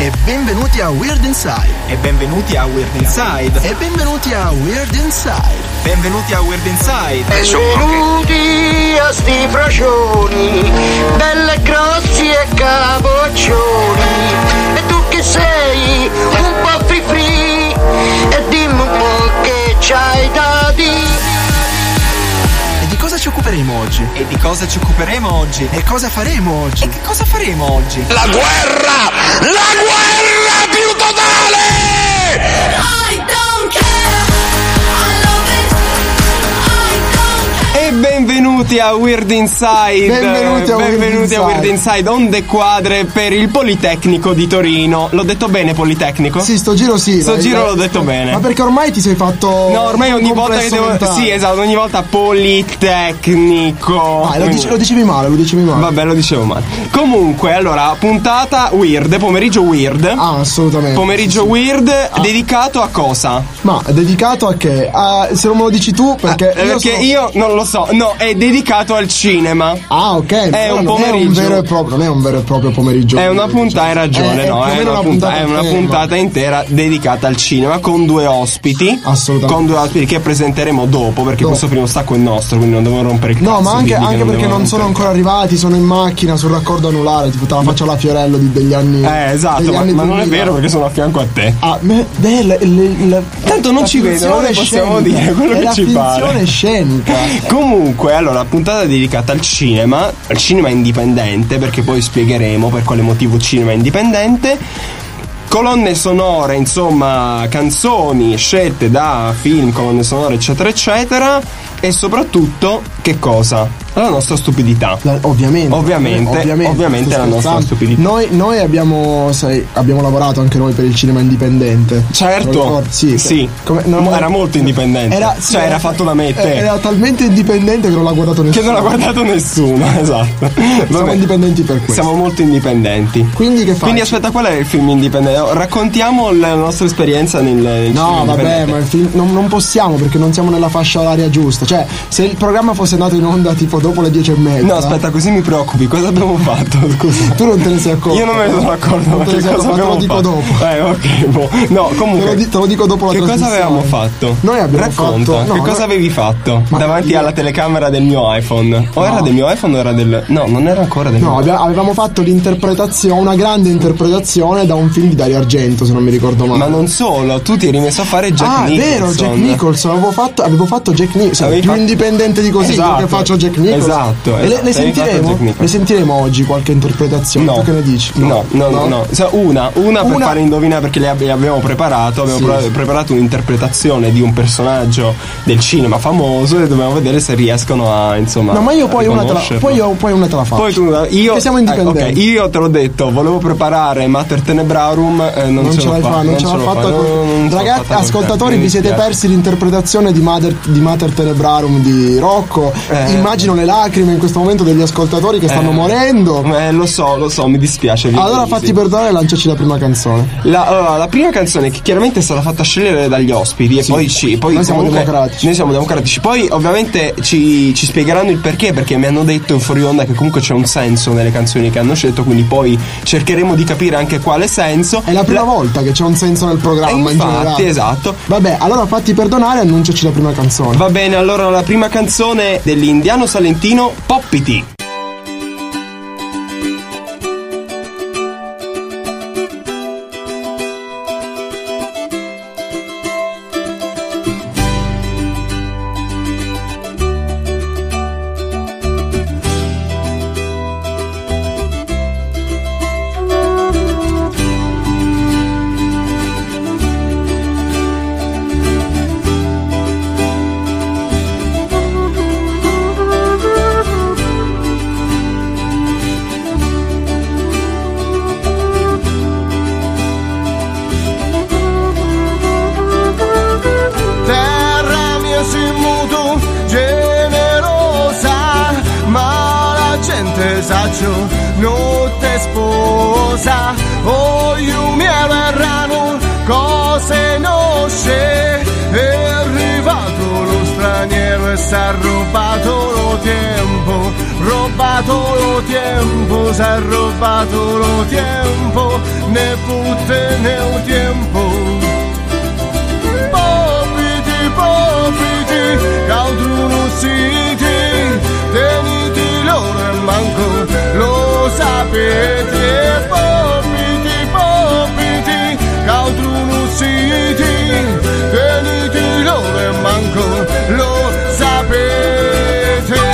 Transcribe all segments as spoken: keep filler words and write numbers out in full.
E benvenuti a Weird Inside. E benvenuti a Weird Inside. E benvenuti a Weird Inside. Benvenuti a Weird Inside. Benvenuti a sti frocioni, belle grossi e capoccioni. E tu che sei un po' free free, e dimmi un po' che c'hai da dire. E di cosa ci occuperemo oggi? E di cosa ci occuperemo oggi? E cosa faremo oggi? E che cosa faremo oggi? La guerra! La guerra più totale! I don't care. I love it. I don't care. E benvenuti a Weird Inside. Benvenuti a Weird Benvenuti a Weird Inside. Inside, onde quadre per il Politecnico di Torino. L'ho detto bene, Politecnico? Sì, sto giro sì. Sto dai, giro dai. l'ho detto bene. Ma perché ormai ti sei fatto. No, ormai ogni un volta che complesso devo. mentale. Sì, esatto, ogni volta Politecnico. Ah, lo, dice- lo dicevi male, lo dicevi male. Vabbè, lo dicevo male. Comunque, allora, puntata weird, pomeriggio weird. Ah, assolutamente. Pomeriggio sì, sì. weird dedicato a cosa? Ma è dedicato a che? A, se non me lo dici tu, perché. Eh, io perché sono- io non lo so. No, è dedicato al cinema. Ah, ok. però un non pomeriggio. È un vero e proprio, non è un vero e proprio pomeriggio. È una puntata, hai ragione, È- è no? più o È meno una, una punta- puntata è una intera. puntata intera dedicata al cinema con due ospiti. Assolutamente. Con due ospiti che presenteremo dopo, perché Dopo. questo primo stacco è nostro, quindi non devo rompere il cazzo. No, ma anche, quindi anche che perché devo non sono rompere. ancora arrivati, sono in macchina sul raccordo anulare, tipo te la faccio alla Fiorello di, degli anni. Eh, esatto, degli ma, anni ma non è duemila. vero perché sono a fianco a te. Ah, beh, beh, le- le- le- Tanto non la ci vedono, finzione noi possiamo scenica. dire quello È che la ci pare. finzione scenica. Comunque, allora, puntata dedicata al cinema, al cinema indipendente, perché poi spiegheremo per quale motivo cinema indipendente. Colonne sonore, insomma, canzoni scelte da film, colonne sonore, eccetera, eccetera. E soprattutto, che cosa? La nostra stupidità. La- ovviamente, Ovviamente, ovviamente sto la nostra scherzando. stupidità. Noi, noi abbiamo, sai, abbiamo lavorato anche noi per il cinema indipendente. Lo Certo, ricordi? Sì, sì. come- non- Era molto indipendente. Era, sì, cioè, era fatto da me e te. Era talmente indipendente che non l'ha guardato nessuno. Che non ha guardato nessuno, esatto. Siamo Vabbè, indipendenti per questo. siamo molto indipendenti. Quindi che faccio? Quindi aspetta, qual è il film indipendente? Oh, Raccontiamo la nostra esperienza nel, nel No, cinema vabbè, indipendente. ma il film non, non possiamo perché non siamo nella fascia oraria giusta. Cioè, se il programma fosse andato in onda tipo dopo le dieci e mezza. No, aspetta, così mi preoccupi. Cosa abbiamo fatto? Scusa. Tu non te ne sei accorto. Io non me ne sono accorto, Non ma te ne che sei cosa accorto, abbiamo te lo dico fatto? dopo. Eh, ok, boh. No, comunque. Te lo, di- te lo dico dopo la Che cosa trasmissione. avevamo fatto? Noi abbiamo Racconta, fatto. no, che cosa noi- avevi fatto? Ma Davanti io- alla telecamera del mio iPhone. O era No. del mio iPhone o era del. No, non era ancora del No, mio abbiamo- avevamo fatto l'interpretazione, una grande interpretazione da un film di Dario Argento, se non mi ricordo male. Ma non solo, tu ti eri messo a fare Jack ah, è Nicholson. vero, Jack Nicholson. Avevo fatto, avevo fatto Jack Nicholson. Avevi Più fatto- indipendente di così Esatto. io che faccio Jack Nicholson. Esatto, E le, esatto. le Avevi fatto sentiremo? Jack Nicholson. Le sentiremo oggi qualche interpretazione. No. Tu che ne dici? No, no, no, no. So, Una, una per Una- fare indovinare perché le ab- le abbiamo preparato. Abbiamo Sì. pre- preparato un'interpretazione di un personaggio del cinema famoso e dobbiamo vedere se riescono a, insomma. No, ma io poi a una te la, riconoscerlo. poi io, poi una te la faccio. Poi tu, io, Che siamo indipendenti. eh, ok, io te l'ho detto, volevo preparare Mater Tenebrarum, eh, non, non ce ce l'ho l'hai fatta. fatta, non ce l'ha l'ho fatta. fatta, col- non- non ce l'ho Ragazzi, fatta col ascoltatori, tempo, mi vi siete dispiace. persi l'interpretazione di Mater, di Mater Tenebrarum di Rocco. Eh. Immagino le lacrime in questo momento degli ascoltatori che stanno Eh. morendo. Eh, lo so, lo so, mi dispiace. vi Allora avvisi. fatti perdonare e lanciaci la prima canzone. La, allora, la prima canzone che chiaramente è stata fatta scegliere dagli ospiti e Sì. poi ci poi Noi siamo comunque- democratici. Noi siamo democratici. Poi ovviamente ci, ci spiegheranno il perché, perché mi hanno detto in fuori onda che comunque c'è un senso nelle canzoni che hanno scelto, quindi poi cercheremo di capire anche quale senso. È la prima volta che c'è un senso nel E programma in infatti, generale. esatto. Vabbè, allora fatti perdonare e annunciaci la prima canzone. Va bene, allora la prima canzone dell'Indiano Salentino, Poppiti. Terra mia si muto generosa, ma la gente saggio non te sposa. Oh, io mi errano cose non c'è, è arrivato lo straniero e s'ha rubato lo tempo, rubato lo tempo, s'ha rubato lo tempo, ne putte ne un tempo. Popiti, popiti, cautru non siti, teniti loro e manco lo sapete. Popiti, popiti, cautru non siti, teniti loro e manco lo sapete.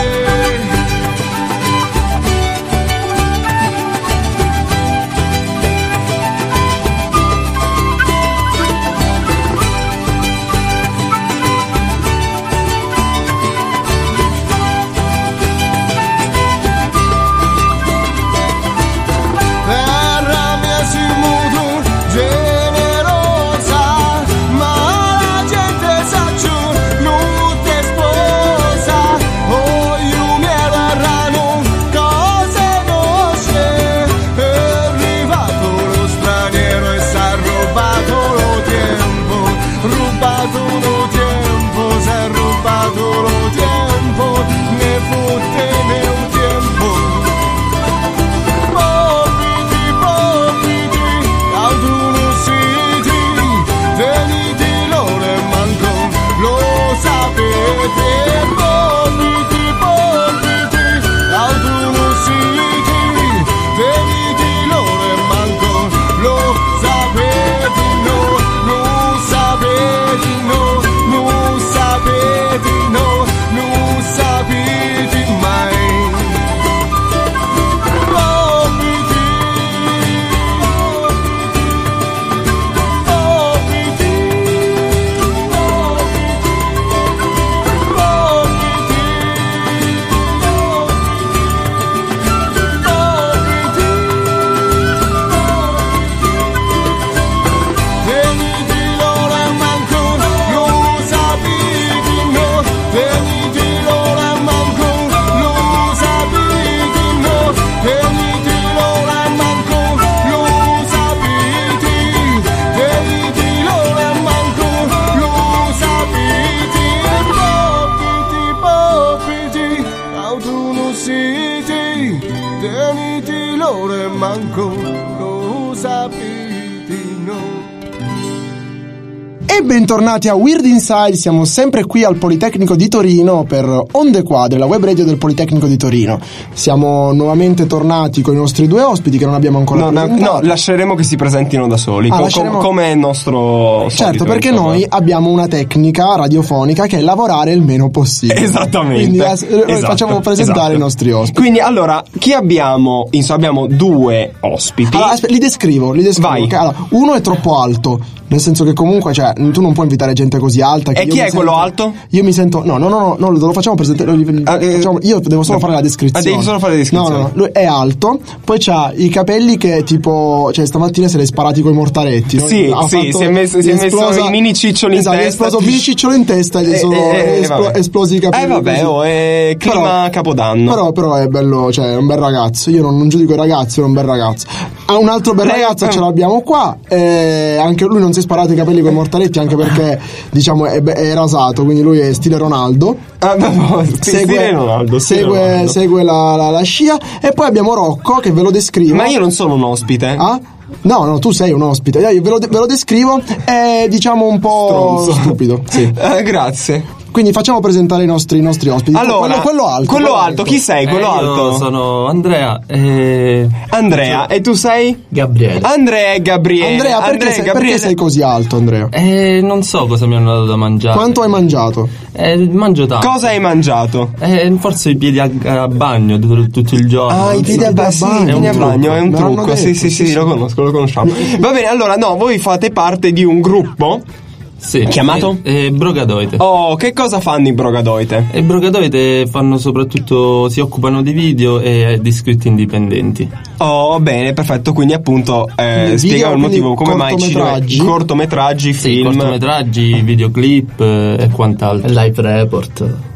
Bentornati a Weird Inside, siamo sempre qui al Politecnico di Torino per Onde Quadre, la web radio del Politecnico di Torino. Siamo nuovamente tornati con i nostri due ospiti che non abbiamo ancora no, presentato. No, lasceremo che si presentino da soli, ah, co- lasceremo... come è il nostro Certo, solito, perché insomma. Noi abbiamo una tecnica radiofonica che è lavorare il meno possibile. Esattamente. Quindi eh, esatto, facciamo presentare esatto. i nostri ospiti. Quindi allora, chi abbiamo? Insomma, abbiamo due ospiti. Allora, aspe- li descrivo, li descrivo. Vai. Allora, uno è troppo alto, nel senso che comunque, cioè, tu non puoi invitare gente così alta. Che e chi è sento, quello alto? Io mi sento. No, no, no, no, no lo facciamo presentare. Ah, eh, facciamo, io devo solo no. fare la descrizione. Ah, devi solo fare la descrizione. No, no, no. Lui è alto, poi c'ha i capelli che tipo. Cioè, stamattina se li hai sparati coi mortaretti. No? Sì, ha sì, fatto, si è messo, si è esplosa, messo i mini ciccioli esatto, in testa. Esatto, è esploso mini cicciolo in testa e gli sono eh, eh, esplo- esplosi i capelli. Eh, vabbè, oh, è clima però, capodanno. Però, però è bello, cioè, è un bel ragazzo. Io non, non giudico i ragazzi, è un bel ragazzo. Ha un altro bel Lei, ragazzo, eh. ce l'abbiamo qua. E anche lui non si è sparato i capelli coi mortaretti, anche perché, diciamo, è, è rasato, quindi lui è stile Ronaldo. Ah, no, no, segue, stile Ronaldo, stile segue, Ronaldo. segue la, la, la scia. E poi abbiamo Rocco, che ve lo descrivo. Ma io non sono un ospite. Ah? No, no, tu sei un ospite. Io ve lo, ve lo descrivo. È, diciamo, un po' Stronzo. stupido. Sì. Eh, grazie. Quindi facciamo presentare i nostri, i nostri ospiti. Allora, quello, quello alto. Quello alto, chi sei? Quello eh, alto? Io sono Andrea e... Andrea, e tu sei? Gabriele. Andrea e Gabriele. Andrea, perché, Andrea sei, Gabriele. perché sei così alto, Andrea? Eh, non so cosa mi hanno dato da mangiare. Quanto hai mangiato? Eh, mangio tanto. Cosa hai mangiato? Eh, forse i piedi a, a bagno tutto, tutto il giorno. Ah, i piedi a, ba- sì, bagno. i piedi a È un bagno, è un Me l'hanno trucco. Sì, detto, sì, sì, sì, sì. lo conosco, lo conosciamo. Va bene, allora, no, voi fate parte di un gruppo. Sì. Chiamato? Eh, eh, Brogadoite. Oh, che cosa fanno i Brogadoite? E Brogadoite fanno soprattutto, si occupano di video e di scritti indipendenti. Oh, bene, perfetto. Quindi, appunto, eh, Video, spiegano il quindi motivo come mai ci cortometraggi? cortometraggi, Sì, film. cortometraggi, videoclip eh, e quant'altro. Live report.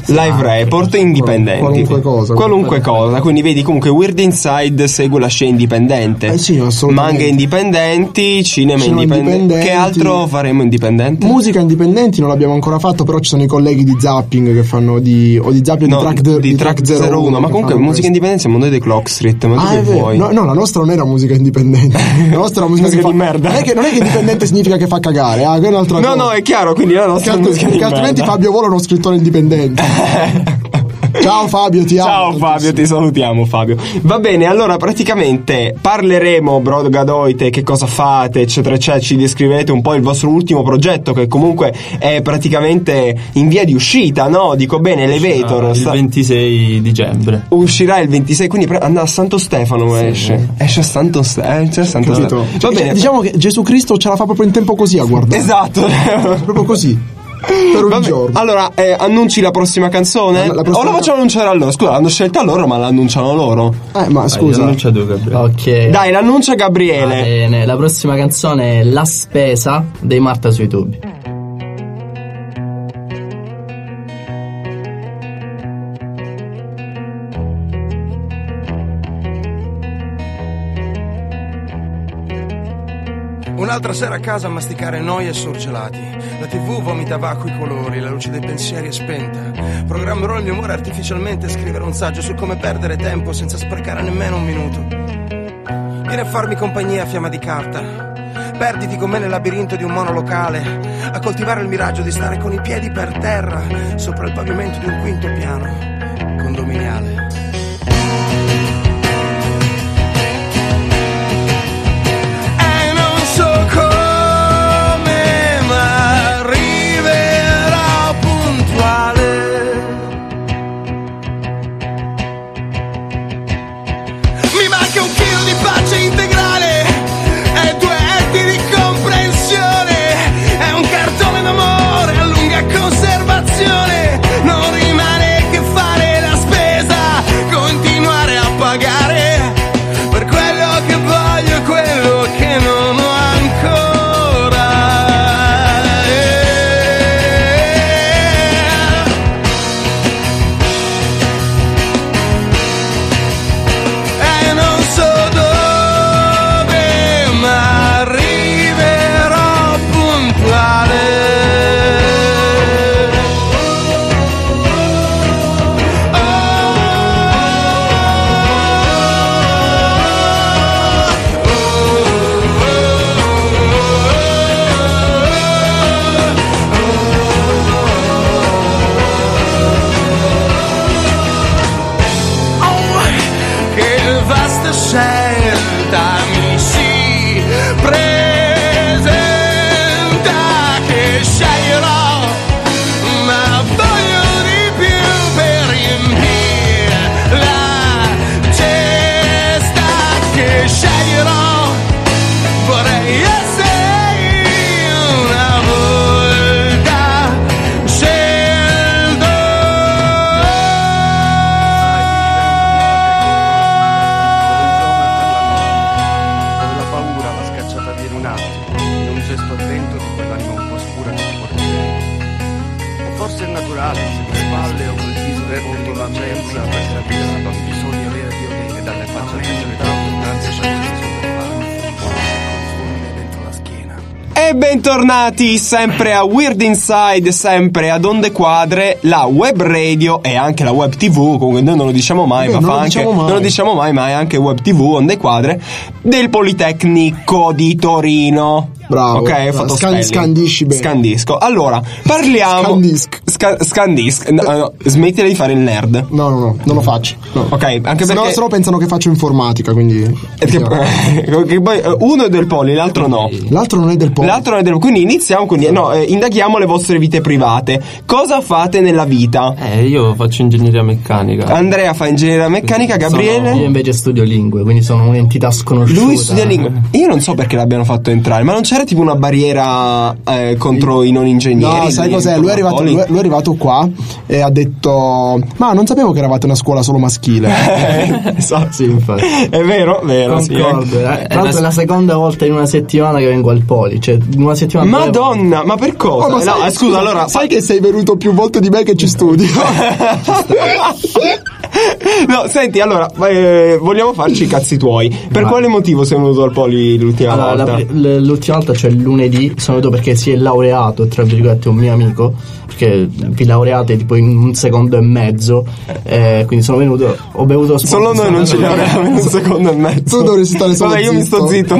Live report indipendenti. Qualunque cosa. Qualunque cosa. Quindi vedi comunque Weird Inside segue la scena indipendente. Eh sì, assolutamente. Manga indipendenti, cinema, Cinema indipendenti. indipendenti. Che altro faremo indipendente? Musica indipendenti non l'abbiamo ancora fatto, però ci sono i colleghi di Zapping che fanno di o di Zapping No, o di Track, di Track zero uno. Ma che comunque fanno musica questo. indipendente siamo noi dei Clock Street. Ma tu Ah, che è vero. vuoi? No, no, la nostra non era musica indipendente. La nostra era musica, Musica che fa... di merda. Non è che, non è che indipendente significa che fa cagare, ah, che è un'altra No, cosa. no, è chiaro, quindi la nostra Che, alt- musica di che altrimenti merda. Fabio Volo è uno scrittore indipendente. Ciao Fabio, ti amo. Ciao Fabio, ti salutiamo Fabio. Va bene, allora praticamente parleremo, Bro Gadoite, che cosa fate, eccetera, eccetera. Ci descrivete un po' il vostro ultimo progetto, che comunque è praticamente in via di uscita, no? Dico bene, Elevator. Ah, il sta- ventisei dicembre. Uscirà il ventisei, quindi pre- andrà a Santo Stefano. Sì. Esce. Esce a Santo Stefano. Esce a Santo Capito? Stefano. Va bene. Diciamo che Gesù Cristo ce la fa proprio in tempo così a guardare. Esatto. Proprio così. Per un Vabbè, giorno. allora, eh, annunci la prossima canzone? La- la prossima- O la facciamo annunciare a loro? Scusa, l'hanno scelta loro, ma l'annunciano loro. Eh, ma scusa. Non c'è due, Gabriele. Ok. Dai, l'annuncia Va Gabriele. bene, la prossima canzone è La Spesa dei Marta sui tubi. Un'altra sera a casa a masticare noie e sorgelati. La tv vomitava acqua i colori, la luce dei pensieri è spenta. Programmerò il mio umore artificialmente e scrivere un saggio su come perdere tempo senza sprecare nemmeno un minuto. Vieni a farmi compagnia, fiamma di carta. Perditi con me nel labirinto di un monolocale, a coltivare il miraggio di stare con i piedi per terra, sopra il pavimento di un quinto piano condominiale. E non so come, ma arriverò puntuale. Mi manca un chilo di pace integrale e due etti di comprensione. È un cartone d'amore a lunga conservazione. Non rimane che fare la spesa, continuare a pagare per quello che voglio e quello che non ho ancora. E non so dove, ma arriverò puntuale. Oh, che vasta scelta mi si presenta, che sceglierò, ma voglio di più per riempire la cesta. Che sceglierò, vorrei essere una volta scelto. Dove la paura l'ha scacciata via in un attimo, in un gesto attento di quell'anima un po' scura che ti porta bene. O forse è naturale, se le spalle o quel viso è molto la mensa, perché la vita non bisogna avere Dio bene dalle facce delle tante, anzi c'è questo dentro la schiena. E bentornati sempre a Weird Inside, sempre ad Onde Quadre, la web radio e anche la web tv. Comunque noi non lo diciamo mai, Beh, ma non fa lo anche diciamo mai. non lo diciamo mai, ma è anche web tv Onde Quadre del Politecnico di Torino. Bravo. Ok, ho Bravo. fatto Scan- spelling. scandisci bene. Scandisco. Allora, parliamo Scandisc. Sca- scandisc. No, no, smettila di fare il nerd. No, no, no, non lo faccio. No. Ok, anche Se no, perché se no pensano che faccio informatica, quindi. e che, che poi eh, uno è del Poli, l'altro no. L'altro non è del polo. L'altro è del quindi iniziamo quindi no, eh, indaghiamo le vostre vite private. Cosa fate nella vita? Eh, io faccio ingegneria meccanica. Andrea fa ingegneria meccanica, Gabriele? Io invece studio lingue, quindi sono un'entità sconosciuta. Lui studia lingue. Io non so perché l'abbiano fatto entrare, ma non c'era fare tipo una barriera eh, contro i non ingegneri? No, sai lì, cos'è? Lui è, arrivato, lui, lui è arrivato qua e ha detto: ma non sapevo che eravate una scuola solo maschile. Esatto. Sì, infatti. È vero, vero. Concordo. Sì, eh. Tra l'altro è la seconda volta in una settimana che vengo al Poli. Cioè, in una settimana. Madonna, ma per cosa? Oh, ma no, sai, scusa, allora. Sai che sei venuto più volte di me che ci studi. No, senti, allora, eh, vogliamo farci i cazzi tuoi. Per Ma- quale motivo sei venuto al Poli l'ultima Allora, volta? la- l- l'ultima volta, cioè lunedì, sono venuto perché si è laureato, tra virgolette, un mio amico. Perché vi laureate tipo in un secondo e mezzo. Eh, quindi sono venuto, ho bevuto sport. Solo noi non ci laureiamo in un secondo e mezzo. Tu dovresti stare solo Vabbè, io mi sto zitto.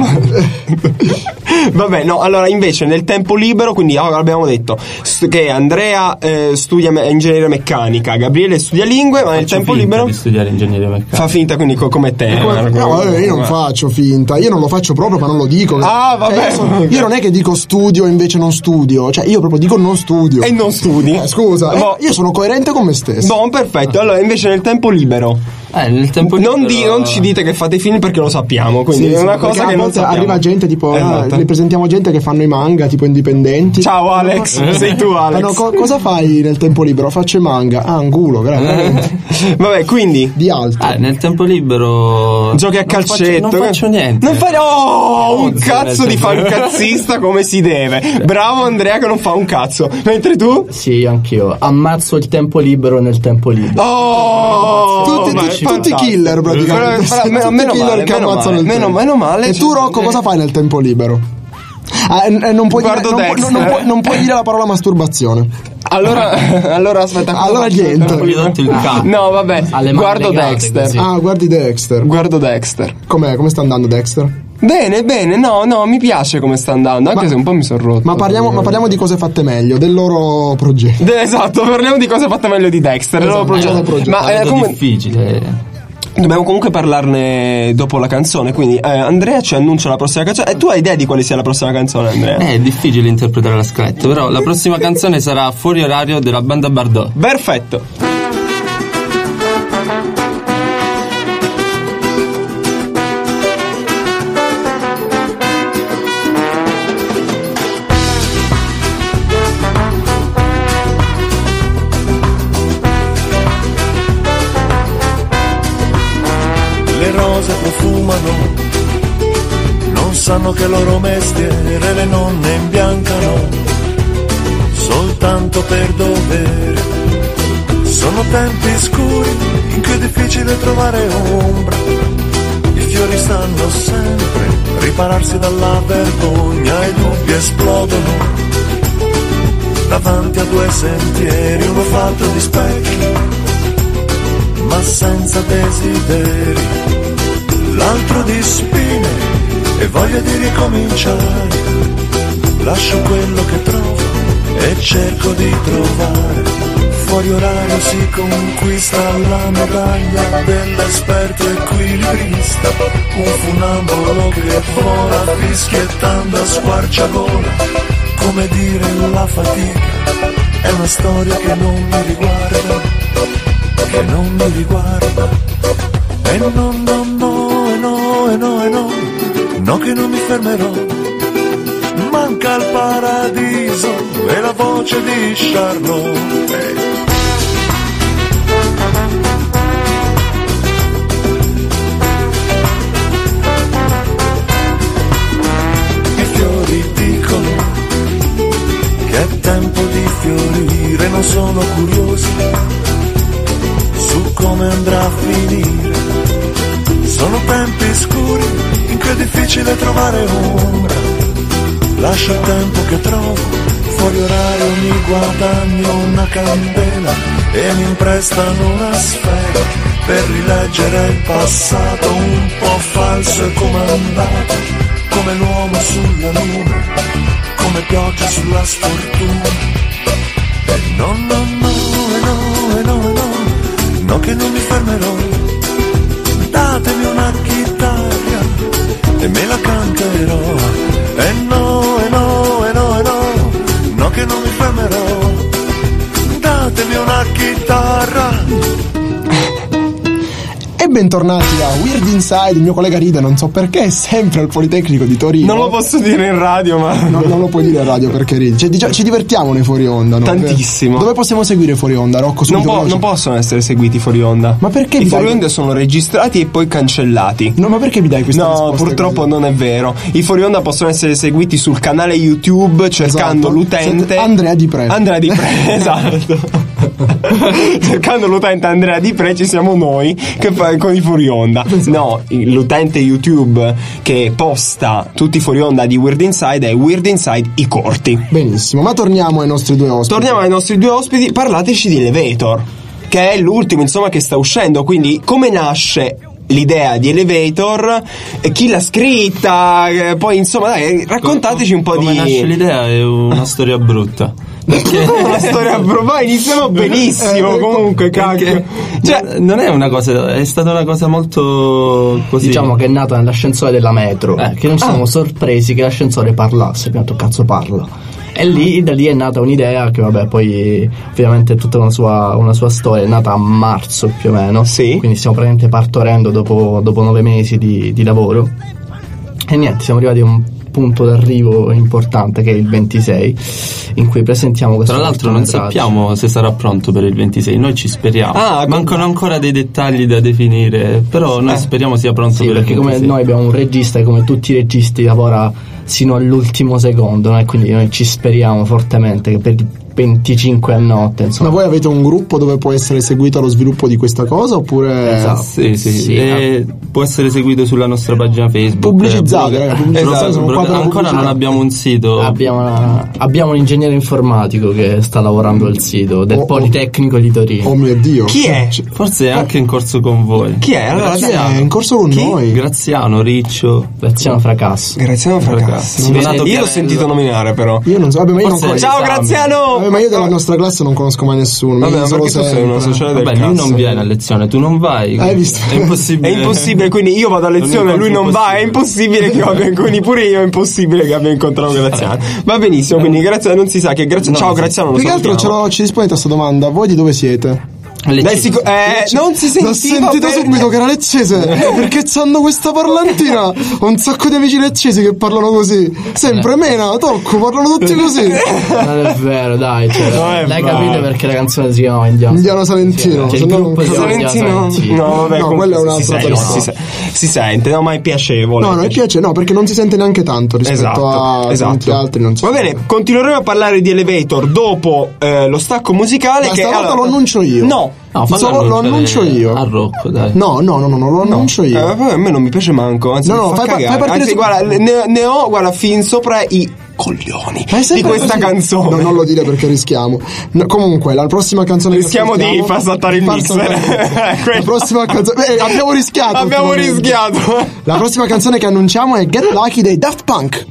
Vabbè, no, allora invece nel tempo libero, quindi ah, abbiamo detto st- che Andrea eh, studia me- ingegneria meccanica, Gabriele studia lingue, ma nel Faccio tempo finta libero di studiare ingegneria meccanica. fa finta, quindi co- come te. Come- eh, no, come- io non faccio finta, io non lo faccio proprio, ma non lo dico. Ah, vabbè. Cioè, io, sono- io non è che dico studio e invece non studio, cioè io proprio dico non studio. E non studi. Eh, scusa, eh, Boh. io sono coerente con me stesso. Buon, perfetto. Allora, invece nel tempo libero, Eh, nel tempo non, libero- di- non ci dite che fate film perché lo sappiamo. Quindi Sì, è sì, una perché cosa a che non volte sappiamo. arriva gente tipo, Esatto. ah, li presentiamo gente che fanno i manga tipo indipendenti. Ciao Alex, sei tu Alex. Ah, no, co- cosa fai nel tempo libero? Faccio i manga. Ah, angulo, grazie. Vabbè, quindi Di altro. Ah, nel tempo libero giochi a non calcetto. faccio, non faccio niente. Non fai oh, un Cozzo, cazzo nel di tempo- fancazzista come si deve. Bravo Andrea che non fa un cazzo. Mentre tu? Sì, anch'io. Ammazzo il tempo libero nel tempo libero. Oh, tutti, ma è tutti, tutti fantastico. killer praticamente. Però- però- meno- Tutti meno killer male, che meno ammazzano male, il meno- tempo. meno male. E tu Rocco cosa fai nel tempo libero? Ah, e- e non, puoi dire, Guardo non, pu- Dexter. non puoi, non puoi dire la parola masturbazione. Allora, allora aspetta. Allora niente. Gli ho dato il capo. No, vabbè. Alle mani Guardo legate, Dexter. così. Ah, guardi Dexter. Guardo Dexter. Com'è? Come sta andando Dexter? Bene, bene, no, no, mi piace come sta andando, anche Ma- se un po' mi sono rotto. Ma parliamo, ma parliamo di cose fatte meglio, del loro progetto. De- esatto, parliamo di cose fatte meglio di Dexter. Esatto, il loro progetto. il loro progetto. Ma eh, È come- difficile. dobbiamo comunque parlarne dopo la canzone. Quindi eh, Andrea ci annuncia la prossima canzone. E tu hai idea di quale sia la prossima canzone, Andrea? Eh, È difficile interpretare la scaletta, però la prossima canzone sarà Fuori orario della banda Bardot. Perfetto. Le rose profumano, non sanno che loro mestiere le nonne imbiancano, soltanto per dovere. Sono tempi scuri in cui è difficile trovare ombra, i fiori stanno sempre, ripararsi dalla vergogna, i dubbi esplodono davanti a due sentieri, uno fatto di specchi ma senza desideri, l'altro di spine e voglia di ricominciare. Lascio quello che trovo e cerco di trovare. Fuori orario si conquista la medaglia dell'esperto equilibrista, un funambolo che vola fischiettando a squarciagola. Come dire, la fatica è una storia che non mi riguarda, che non mi riguarda. E no, no, no, e no, e no, e no, no che non mi fermerò. Manca il paradiso e la voce di Charlotte. I fiori dicono che è tempo di fiorire, non sono curiosi su come andrà a finire. Sono tempi scuri in cui è difficile trovare ombra. Lascio il tempo che trovo, fuori orario mi guadagno una candela e mi imprestano una sfera per rileggere il passato un po' falso e comandato, come l'uomo sulla luna, come pioggia sulla sfortuna. E no, no, no, e no, e no, e no, no che non mi fermerò. Datemi una chitarra e me la canterò. E no, e no, e no, e no, no che non mi fermerò. Datemi una chitarra. E bentornati a Weird Inside. Il mio collega ride, non so perché, è sempre al Politecnico di Torino. Non lo posso dire in radio, ma no, non lo puoi dire in radio perché ridi. Cioè, diciamo, ci divertiamo nei fuori onda, no? Tantissimo. Dove possiamo seguire fuori onda, Rocco? Non, po- non possono essere seguiti fuori onda. Ma perché i mi fuori dai... onda sono registrati e poi cancellati? No, ma perché mi dai questa risposta? No, purtroppo così? non è vero. I fuori onda possono essere seguiti sul canale YouTube cercando esatto. l'utente Andrea Di Pre. Andrea Di Pre, esatto. Cercando l'utente Andrea Di Pre ci siamo noi che fa con i fuori onda. No, l'utente YouTube che posta tutti i fuori onda di Weird Inside è Weird Inside i corti. Benissimo, ma torniamo ai nostri due ospiti. Torniamo ai nostri due ospiti, parlateci di Elevator, che è l'ultimo insomma che sta uscendo, quindi come nasce l'idea di Elevator, chi l'ha scritta, poi insomma dai, raccontateci un po' come di... Come nasce l'idea è una storia brutta. Perché una storia brutta, iniziamo benissimo, eh, comunque cacchio. Cioè, non è una cosa, è stata una cosa molto così. Diciamo che è nata nell'ascensore della metro, eh. che non ci siamo ah. sorpresi che l'ascensore parlasse, abbiamo detto cazzo parla. E lì, da lì è nata un'idea che vabbè poi ovviamente è tutta una sua, una sua storia, è nata a marzo più o meno, sì. Quindi stiamo praticamente partorendo dopo, dopo nove mesi di, di lavoro e niente, siamo arrivati a un punto d'arrivo importante che è il ventisei, in cui presentiamo questo. Tra l'altro non sappiamo se sarà pronto per il ventisei, noi ci speriamo. Ah, mancano ancora dei dettagli da definire, però noi eh. speriamo sia pronto sì, per il ventisei. ventisei. Perché come noi abbiamo un regista che come tutti i registi lavora sino all'ultimo secondo, no? E quindi noi ci speriamo fortemente che per il venticinque a notte, insomma. Ma voi avete un gruppo dove può essere seguito lo sviluppo di questa cosa oppure esatto. Sì, sì, sì. E ah. può essere seguito sulla nostra pagina Facebook. Pubblicizzate, eh, ragazzi. Esatto, esatto. Ancora non abbiamo un sito. Abbiamo, una, abbiamo un ingegnere informatico che sta lavorando al sito del oh, Politecnico di Torino. Oh mio Dio. Chi è? Forse è anche in corso con voi. Chi è? Allora, Graziano. È in corso con Chi? noi. Graziano, Riccio. Graziano Fracasso. Graziano Fracasso. Fracasso. Io l'ho sentito nominare però. Io non so. Vabbè, ma io non Ciao esami. Graziano. Vabbè, ma io della nostra classe non conosco mai nessuno. Vabbè, ma perché tu sei una sociale del Vabbè, cazzo. lui non viene a lezione, tu non vai. Hai visto? È impossibile. È impossibile, quindi io vado a lezione e lui non va. È impossibile che abbia, quindi pure io è impossibile che abbia incontrato Graziano. Va benissimo, quindi Graziano non si sa che Graziano. Ciao Graziano, lo più che altro ce l'ho, ci rispondete a questa domanda. Voi di dove siete? Dai, sic- eh, non si sentiva. L'ho sentito per... subito che era leccese. Perché c'hanno questa parlantina. Ho un sacco di amici leccesi che parlano così. Sempre Mena, Tocco, parlano tutti così. Non è vero, dai. Cioè, no, l'hai bravo. Capito perché la canzone si chiama Indiano, Indiano Salentino. Cioè, il gruppo si chiama Indiano Salentino. No, vabbè, no, quello è un altro. Si, si, si, si sente, no, ma è piacevole. No, non è piacevole, no, perché non si sente neanche tanto rispetto esatto, a esatto. tanti altri. Non si Va bene, continueremo a parlare di Elevator dopo eh, lo stacco musicale. Ma che stavolta allora... lo annuncio io. No. No, Solo lo annuncio io. A Rocco, dai. No, no, no, no, no lo annuncio no. io. Eh, a me non mi piace manco. Anzi, no, no, fa fai, fai partire. Anzi, su... guarda, ne, ne ho, guarda, fin sopra i coglioni di questa così. canzone. No, non lo dire perché rischiamo. No, comunque, la prossima canzone rischiamo che di far saltare il mixer. La prossima canzone. Eh, abbiamo rischiato. Abbiamo rischiato. La prossima canzone che annunciamo è Get Lucky dei Daft Punk.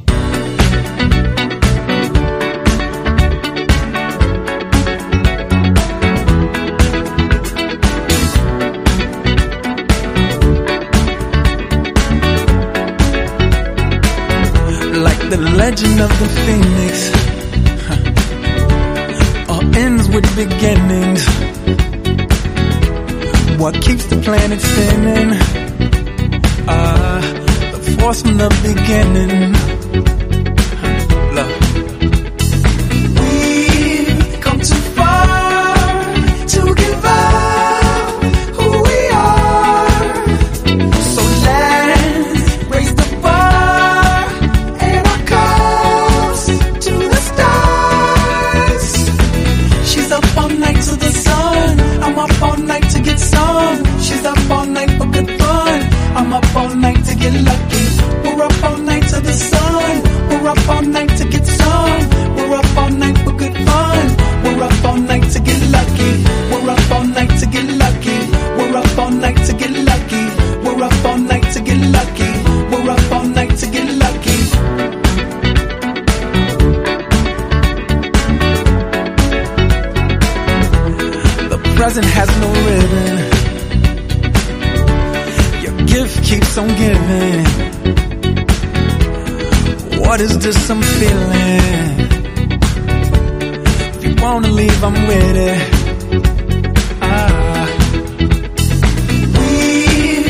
The legend of the phoenix huh. All ends with beginnings. What keeps the planet spinning? Ah, uh, the force from the beginning. Huh. Love. We've come too far to give up who we are. So let's raise the bar. She's up all night to the sun. I'm up all night to get some. She's up all night for good fun. I'm up all night to get lucky. We're up all night to the sun. We're up all night to get some. We're up all night for good fun. We're up all night to get lucky. We're up all night to get lucky. We're up all night to get lucky. We're up all night to get lucky. We're up all night to get lucky. Present has no ribbon. Your gift keeps on giving. What is this I'm feeling? If you wanna leave, I'm with it. Ah. We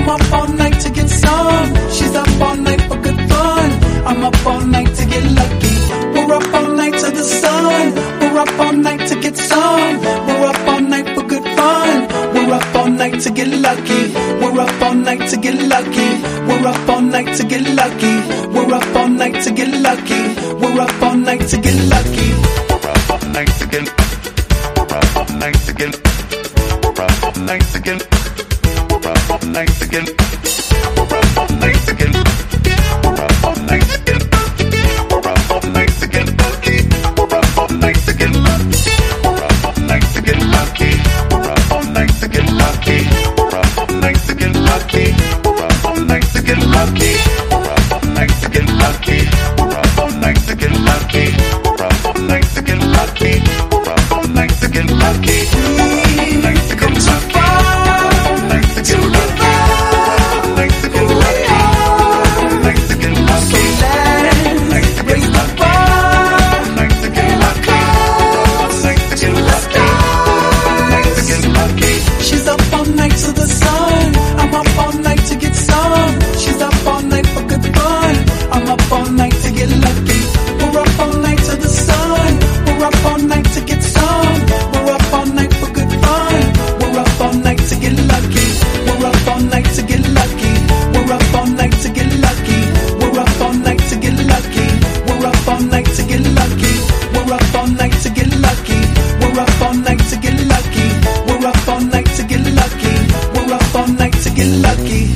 I'm up all night to get some. She's up all night for good fun. I'm up all night to get lucky. We're up all night to the sun. We're up all night to get some. We're up all night for good fun. We're up all night to get lucky. We're up all night to get lucky. We're up all night to get lucky. We're up all night to get lucky. We're up all night to get lucky. We're up all night to get. We're up all night to get. We're up all night to get. We're up all night to get. We're up all night to get. We're up all night to get. We're up all night to get lucky. We're up all night to get lucky. We're up all night to get lucky. We're up all night to get lucky. We're up all night to get lucky. We're up all night to get lucky. We're up all night to get lucky. We're up all night to get lucky. We're up all night to get lucky. We're up all night to get lucky. Come too far to give up. Like to get lucky. Like to get lucky. Like to get lucky. Like to get lucky. Like to get lucky. Like to get lucky. She's up all night to the sun. I'm up all night to get some. She's up all night for good fun. I'm up all night to get lucky. We're up all night to the sun. We're up all night to get some. We're up all night for good fun. We're up all night to get lucky. We're up all night to get lucky. We're up all night to get lucky. We're up all night to get lucky. We're up all night to get lucky. We're up all night to get lucky. We're up all night to get lucky. We're up all night to get lucky. We're up all night to get lucky.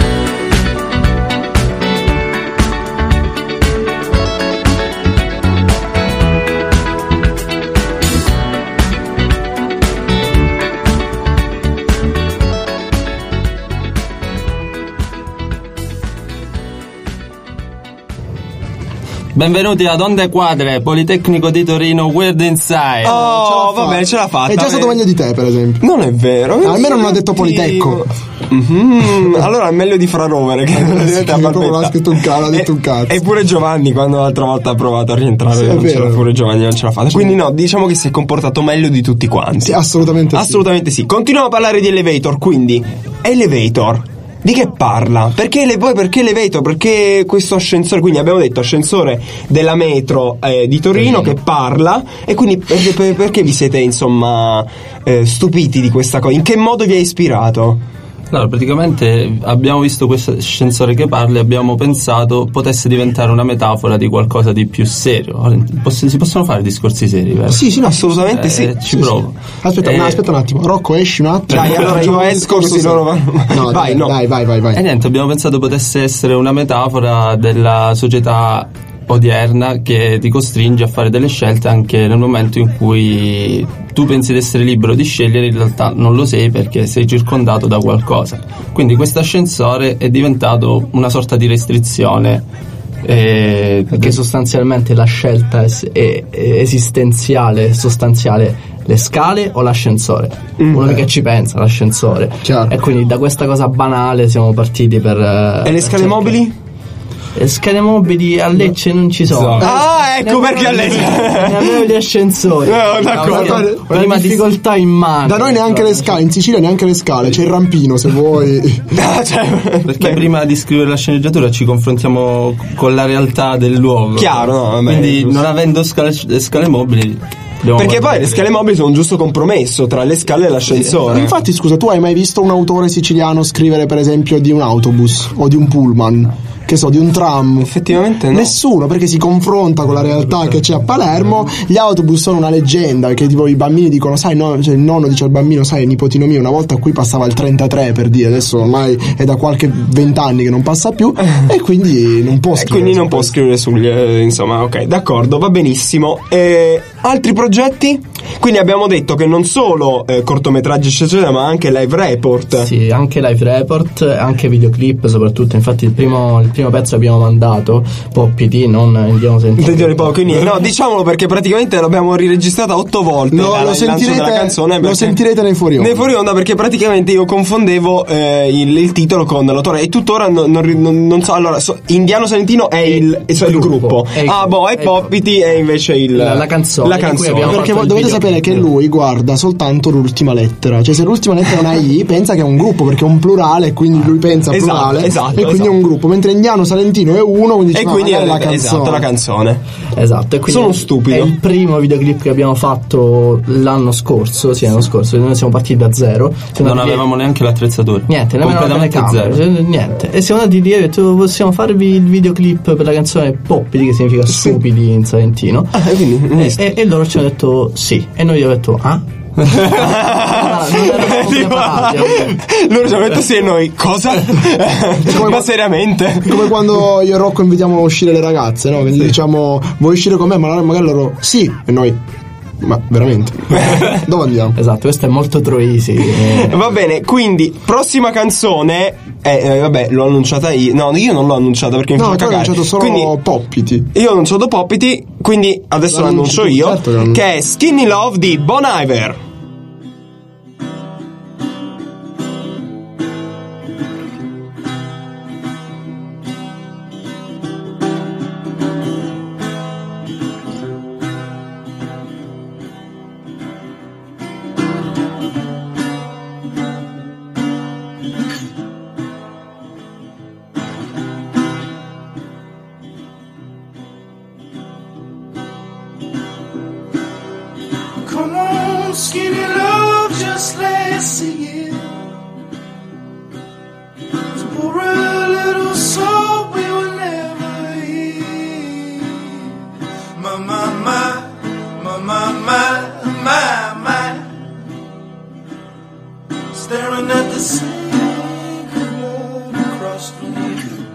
Benvenuti ad Onde Quadre, Politecnico di Torino, Weird Inside. Oh, va bene, ce l'ha fatta. È già stato meglio di te, per esempio. Non è vero. Almeno non ha detto Politecco. Mm-hmm. Allora è meglio di Fra Rovere, che non ha scritto un cazzo, ha detto un cazzo. E pure Giovanni, quando l'altra volta ha provato a rientrare, sì, non è vero. pure Giovanni non ce l'ha fatta. Quindi no, diciamo che si è comportato meglio di tutti quanti. Sì, assolutamente sì. Assolutamente sì. Continuiamo a parlare di Elevator, quindi Elevator di che parla? Perché le, poi perché Elevator? Perché questo ascensore, quindi abbiamo detto ascensore della metro eh, di Torino, Torino che parla, e quindi perché, perché vi siete insomma eh, stupiti di questa cosa? In che modo vi ha ispirato? Allora, praticamente abbiamo visto questo ascensore che parla e abbiamo pensato potesse diventare una metafora di qualcosa di più serio. Poss- si possono fare discorsi seri, vero? Sì, sì, no, assolutamente eh, sì. Ci sì, provo. Sì. Aspetta, eh, no, aspetta un attimo. Rocco, esci un attimo. Dai, allora io esco così loro vanno. No, vai, dai, no. Dai, vai, vai, vai. E niente, abbiamo pensato potesse essere una metafora della società odierna che ti costringe a fare delle scelte anche nel momento in cui tu pensi di essere libero di scegliere, in realtà non lo sei perché sei circondato da qualcosa. Quindi questo ascensore è diventato una sorta di restrizione, eh, perché sostanzialmente la scelta es- è, è esistenziale, sostanziale, le scale o l'ascensore. Mm, uno eh. che ci pensa, l'ascensore. Chiaro. E quindi da questa cosa banale siamo partiti per e le scale cercare. mobili? Le scale mobili a Lecce non ci sono. Ah, ecco perché a Lecce ne avevo gli ascensori. No, d'accordo. Una, una difficoltà immane. Da noi neanche le scale, in Sicilia neanche le scale, c'è il rampino se vuoi. Ah, cioè, perché beh, prima di scrivere la sceneggiatura ci confrontiamo con la realtà del luogo. Chiaro, no, vabbè, quindi giusto. Non avendo scale, scale mobili. Perché poi le scale mobili sono un giusto compromesso tra le scale e l'ascensore. Sì. Infatti, scusa, tu hai mai visto un autore siciliano scrivere, per esempio, di un autobus o di un pullman? Che so, di un tram? Effettivamente no. Nessuno, perché si confronta con la realtà che c'è a Palermo. Gli autobus sono una leggenda, che tipo i bambini dicono, sai, no, cioè il nonno dice al bambino, sai, nipotino mio, una volta qui passava il trentatré, per dire, adesso ormai è da qualche vent'anni che non passa più, e quindi non può scrivere. E quindi non può scrivere sugli, eh, insomma, ok, d'accordo, va benissimo. Eh, altri progetti? Quindi abbiamo detto che non solo eh, cortometraggi eccetera, ma anche live report. Sì, anche live report, anche videoclip soprattutto. Infatti il primo, il primo pezzo che abbiamo mandato, Poppity, non Indiano Sentino. Quindi, no, diciamolo perché praticamente l'abbiamo riregistrata otto volte. No, la, lo, il sentirete, lancio della canzone lo perché, sentirete nei fuori onda. nei fuori onda perché praticamente io confondevo eh, il, il titolo con l'autore e tuttora non, non, non, non so. Allora, so, Indiano Salentino è il, è il gruppo, è il ah boh, e Poppity è invece il, la, la canzone, la canzone. Perché voi dovete sapere che lui guarda soltanto l'ultima lettera, cioè se l'ultima lettera è una I pensa che è un gruppo perché è un plurale, quindi lui pensa esatto, plurale esatto, e quindi esatto. è un gruppo, mentre Indiano Salentino è uno, quindi e dice, quindi no, è la canzone. Esatto, la canzone. Esatto, e quindi sono stupido. È il primo videoclip che abbiamo fatto l'anno scorso, sì, l'anno scorso, noi siamo partiti da zero. Siamo non avevamo lì... neanche l'attrezzatura. Niente, nemmeno le zero. Niente. E siamo andati lì e detto possiamo farvi il videoclip per la canzone Poppity, che significa stupidi sì. in salentino. Ah, quindi, e, e, e loro ci hanno detto sì. E noi gli abbiamo detto ah? Ah, loro ci hanno detto sì e noi cosa? Come, ma seriamente? Come quando io e Rocco invitiamo a uscire le ragazze, no? Quindi sì. diciamo vuoi uscire con me? Ma magari loro sì e noi ma veramente dove andiamo? Esatto, questo è molto Troisi. Va bene, quindi prossima canzone eh, eh, vabbè, l'ho annunciata io. No, io non l'ho annunciata perché mi no, fa cagare. No, ho annunciato solo quindi, Poppity. Io ho annunciato Poppity, quindi adesso l'annuncio io, certo che, non... che è Skinny Love di Bon Iver. Skinny love, just let's see it. So pour a little salt we will never eat. My, my, my, my, my, my, my, my. Staring at the sink of blood across from you.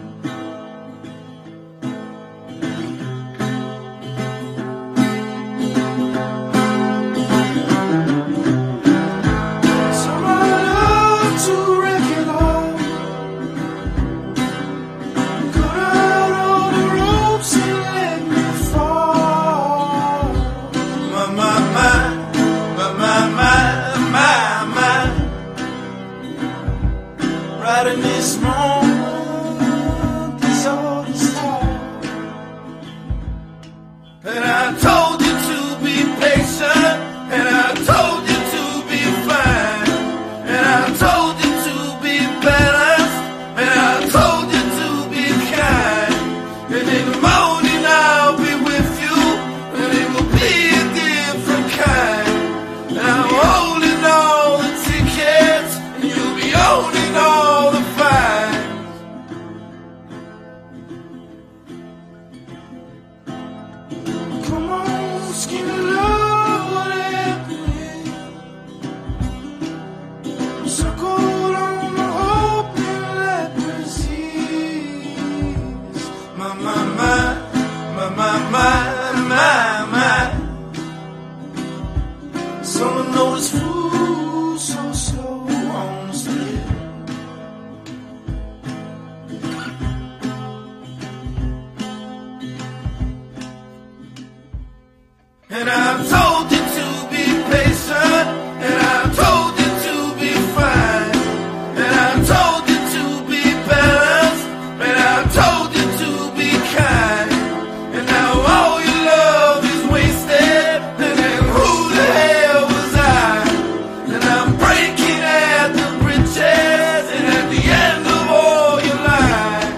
And I've told you to be patient, and I've told you to be fine, and I've told you to be balanced, and I've told you to be kind, and now all your love is wasted, and then who the hell was I? And I'm breaking at the bridges, and at the end of all your lies.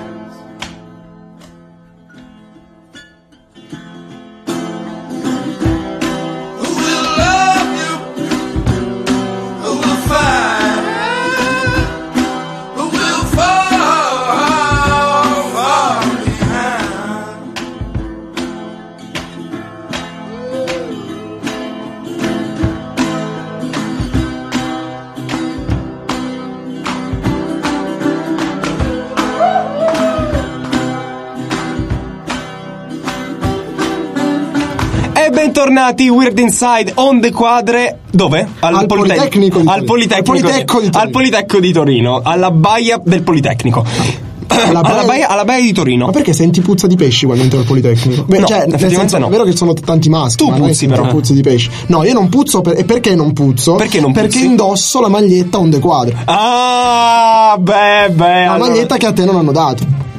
Bentornati Weird Inside on the Quadre. Dove? Al, al Politecnico, Politecnico al Politecnico, Politecnico di al Politecnico di Torino, alla baia del Politecnico. alla, alla, baia, alla Baia di Torino. Ma perché senti puzza di pesci quando entro al Politecnico? Beh, No, cioè, nel effettivamente senso, no. è vero che ci sono t- tanti maschi, Tu ma non è puzzi, che però. puzzi di pesci. No, io non puzzo, per- e perché non puzzo? Perché non Perché puzzi? indosso la maglietta onde quadre. Ah, beh, beh. La allora- maglietta che a te non hanno dato.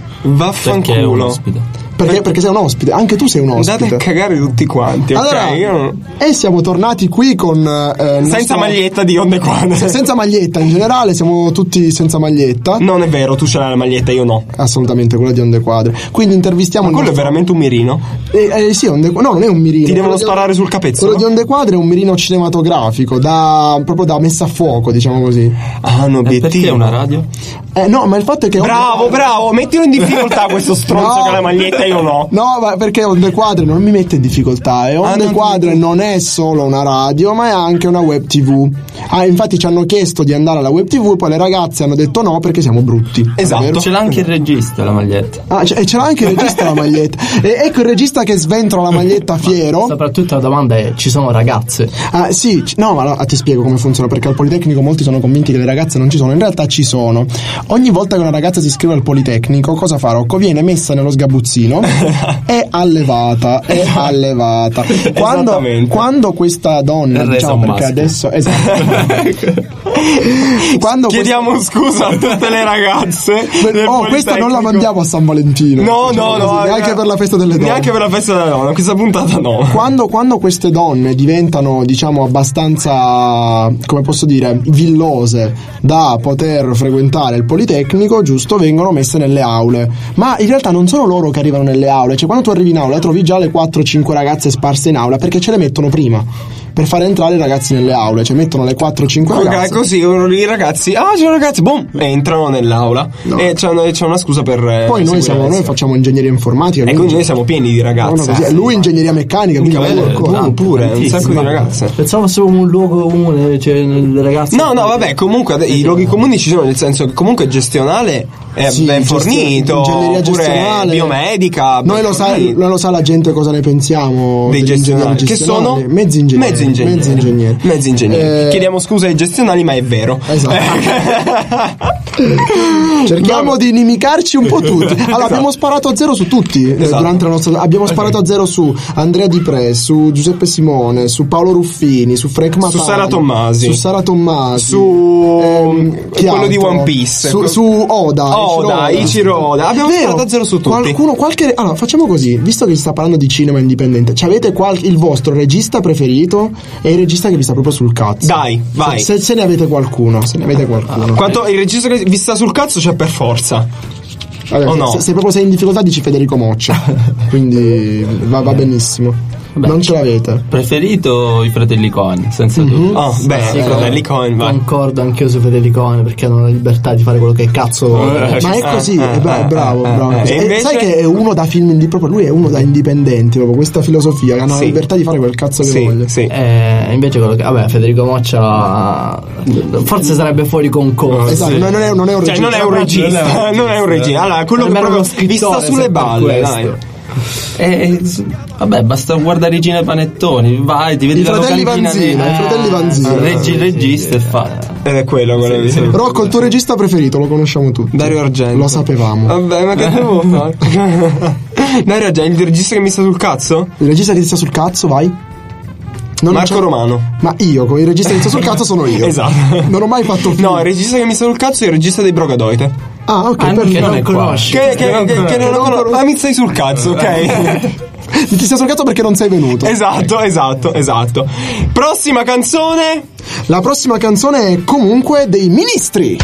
Perché è un Vaffanculo. ospite. Perché, perché sei un ospite, anche tu sei un ospite. Andate a cagare tutti quanti, ok? Allora, Io non- e siamo tornati qui con eh, il Senza nostro- maglietta di onde quadre. Se- senza maglietta in generale, siamo tutti senza maglietta. Non è vero, tu ce l'hai la maglietta, io no. Assolutamente, quella di onde quadre. Quindi intervistiamo Ma il quello è nostro- veramente un mirino? Eh, eh, sì, onde... no, non è un mirino. Ti devono Quello di- sparare sul capezzolo? Quello di onde quadre è un mirino cinematografico, da proprio da messa a fuoco, diciamo così. Ah, un E perché è obiettivo. una radio? Eh, no, ma il fatto è che Bravo, bravo, mettilo in difficoltà questo stronzo No. che ha la maglietta e io no. No, ma perché Onde Quadre non mi mette in difficoltà. E Onde non ti- Quadre non è solo una radio, ma è anche una web tivù. Ah, infatti ci hanno chiesto di andare alla web tivù, poi le ragazze hanno detto no perché siamo brutti. Esatto. Vero? Ce l'ha anche il regista la maglietta. Ah, c- e ce l'ha anche il regista la maglietta. E ecco il regista che sventola la maglietta fiero. Soprattutto la domanda è: ci sono ragazze? Ah, sì, c- no, ma no, ti spiego come funziona, perché al Politecnico molti sono convinti che le ragazze non ci sono, in realtà ci sono. Ogni volta che una ragazza si iscrive al Politecnico, cosa fa Rocco? Viene messa nello sgabuzzino e allevata, è allevata. Quando, Esattamente. quando questa donna, È resa diciamo, un perché maschio. adesso esatto. Quando Chiediamo scusa a tutte le ragazze. questa, del oh, questa non la Politecnico. mandiamo a San Valentino. No, Diciamo no, no. così, neanche eh, per la festa delle donne. Neanche per la festa delle donne, questa puntata no. Quando, quando queste donne diventano, diciamo, abbastanza, come posso dire, villose da poter frequentare il Politecnico, giusto, vengono messe nelle aule. Ma in realtà non sono loro che arrivano nelle aule, cioè quando tu arrivi in aula trovi già le quattro cinque ragazze sparse in aula perché ce le mettono prima. Per far entrare i ragazzi nelle aule, cioè mettono le quattro cinque Ok, ragazze. così i ragazzi, ah, c'è un ragazzi, boom, entrano nell'aula. No. E c'è una, c'è una scusa per. eh, Poi noi, siamo, sicurezza. noi facciamo ingegneria informatica. E quindi noi siamo pieni di No, no, ragazze. così, lui ingegneria meccanica, quindi Minchia, lavora bello, ancora. tu pure, un sacco di ragazze. Pensavo fosse un luogo comune, cioè le ragazze. No, no, vabbè, comunque ade- i luoghi comuni ci sono, nel senso che comunque gestionale è Sì, ben gestio- fornito. ingegneria Oppure gestionale. biomedica. ben Noi lo, sa, fornito. noi lo sa la gente cosa ne pensiamo Dei degli gestionali. ingegneri Che sono? gestionali. Mezzi ingegneri. Mezzi ingegneri. Mezzi ingegneri. Mezzi ingegneri. Eh, Chiediamo scusa ai gestionali, ma è vero. Esatto. Cerchiamo di inimicarci un po' tutti. Allora, abbiamo sparato a zero su tutti eh, Esatto. durante la nostra. Abbiamo sparato a zero su Andrea Di Pre, su Giuseppe Simone, su Paolo Ruffini, su Frank Matani, Sara Tommasi. su Sara Tommasi, Su ehm, chi quello di altro? One Piece. su, su Oda, Oda, Ichiro Oda. Abbiamo Vero? sparato a zero su tutti. Qualcuno, qualche. Allora, facciamo così: visto che si sta parlando di cinema indipendente, ci avete qual- il vostro regista preferito e il regista che vi sta proprio sul cazzo? Dai, vai. Se, se ne avete qualcuno, se ne avete qualcuno. Quanto il regista che vi sta sul cazzo c'è per forza. Vabbè, o no? se, se proprio sei in difficoltà dici Federico Moccia. Quindi va, va benissimo. Beh. Non ce l'avete. Preferito i fratelli Coen, senza dubbio. Oh, beh, Sì, i fratelli Coen, vai. Concordo anch'io su Fratelli Coen perché hanno la libertà di fare quello che cazzo vogliono. Ma è così, eh, è bra- eh, bravo, eh, bravo. eh, così. e E invece- sai che è uno da film indi- proprio lui è uno da indipendenti, proprio questa filosofia, che hanno Sì. la libertà di fare quel cazzo che Sì, vogliono. sì. Eh, invece quello che. Vabbè, Federico Moccia. Forse sarebbe fuori concorso. Esatto, non è, non è un Cioè, regista. non è un regista, non è un regista. Allora, quello che Almeno proprio uno vi sta scrittore, sulle se per balle, questo. dai. Eh, s- vabbè, basta guardare i cinepanettoni, vai, ti vedi I la fratelli locandina Vanzina, di- i fratelli Vanzina. Reggi il regista e fatto. Ed è quello, quello lì. Rocco, il tuo regista preferito lo conosciamo tutti. Dario Argento. Lo sapevamo. Vabbè, ma che devo fare? Dario Argento, il regista che mi sta sul cazzo? Il regista che ti sta sul cazzo, vai. Non Marco c'è- Romano. Ma io, con il regista che ti sta sul cazzo sono io. Esatto. Non ho mai fatto film. No, il regista che mi sta sul cazzo è il regista dei Brogadoite. Ah, ok, Ah, non- perfetto. che non è qua. conosci. Che, che, che, che non lo conosco. Ma mi stai sul cazzo, ok? Ti sta sul cazzo perché non sei venuto. Esatto, esatto, esatto. Prossima canzone. La prossima canzone è comunque dei Ministri.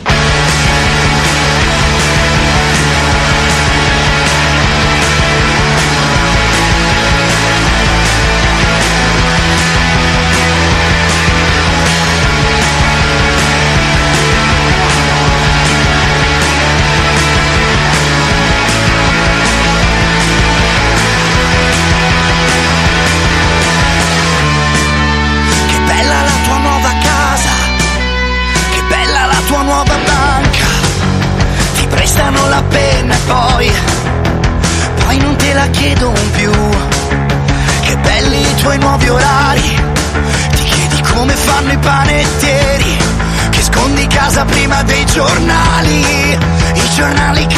Che bella la tua nuova casa, che bella la tua nuova banca. Ti prestano la penna e poi, poi non te la chiedono più. Che belli i tuoi nuovi orari, ti chiedi come fanno i panettieri, che scondi casa prima dei giornali, i giornali che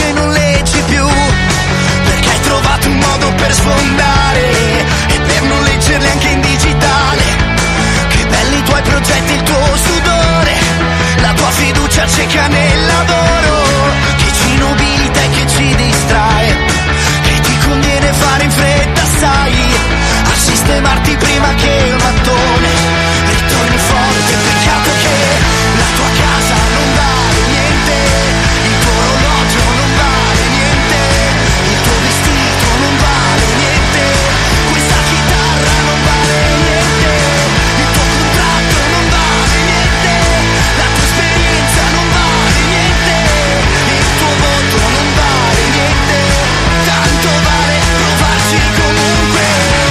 per sfondare e per non leggerli anche in digitale. Che belli i tuoi progetti, il tuo sudore, la tua fiducia cieca nel lavoro, che ci nobilita e che ci distrae, che ti conviene fare in fretta, sai, a sistemarti prima che il mattone ritorni forte. Peccato che la tua casa non vale niente, il tuo orologio non vale niente, il tuo vestito non vale niente, questa chitarra non vale niente, il tuo contratto non vale niente, la tua esperienza non vale niente, il tuo voto non vale niente, tanto vale provarci comunque.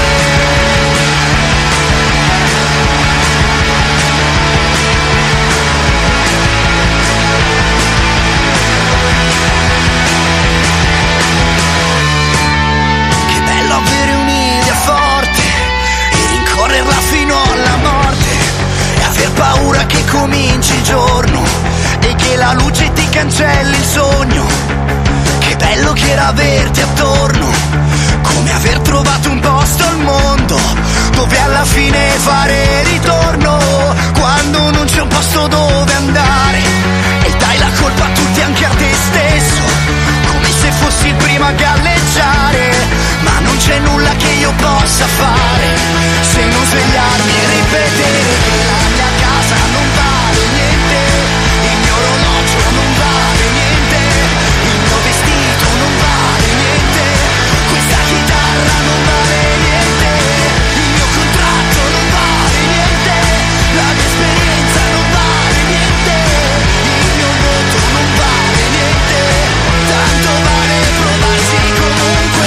Che bello avere un'idea forte e rincorrerla fino alla morte, e aver paura che cominci il giorno e che la luce ti cancelli il sogno. Che bello che era averti attorno, come aver trovato un posto al mondo dove alla fine fare ritorno, quando non c'è un posto dove andare e dai la colpa a tutti, anche a te stesso, come se fossi il primo a galleggiare. Ma non c'è nulla che io possa fare se non svegliarmi e ripetere che la mia casa non vale niente, il mio orologio non vale niente, il mio vestito non vale niente, questa chitarra non vale niente, il mio contratto non vale niente, la mia esperienza non vale niente, il mio voto non vale niente, tanto vale provarsi comunque.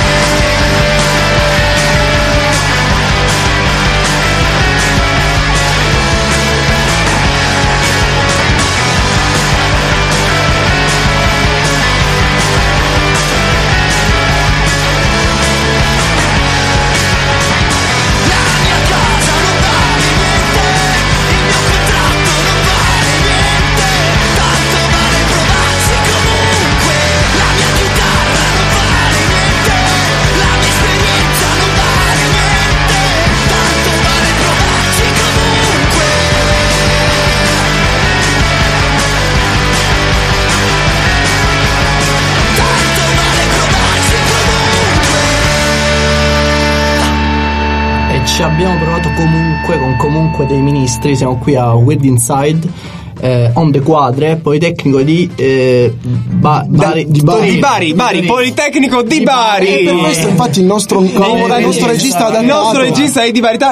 Ci abbiamo provato comunque con comunque dei ministri. Siamo qui a Weird Inside, eh, on the Quadre, Politecnico di eh, ba- Bari, di Bari, di Bari, Bari, Politecnico di Bari. E per questo infatti il nostro, il nostro regista ha il nostro regista è di Bari.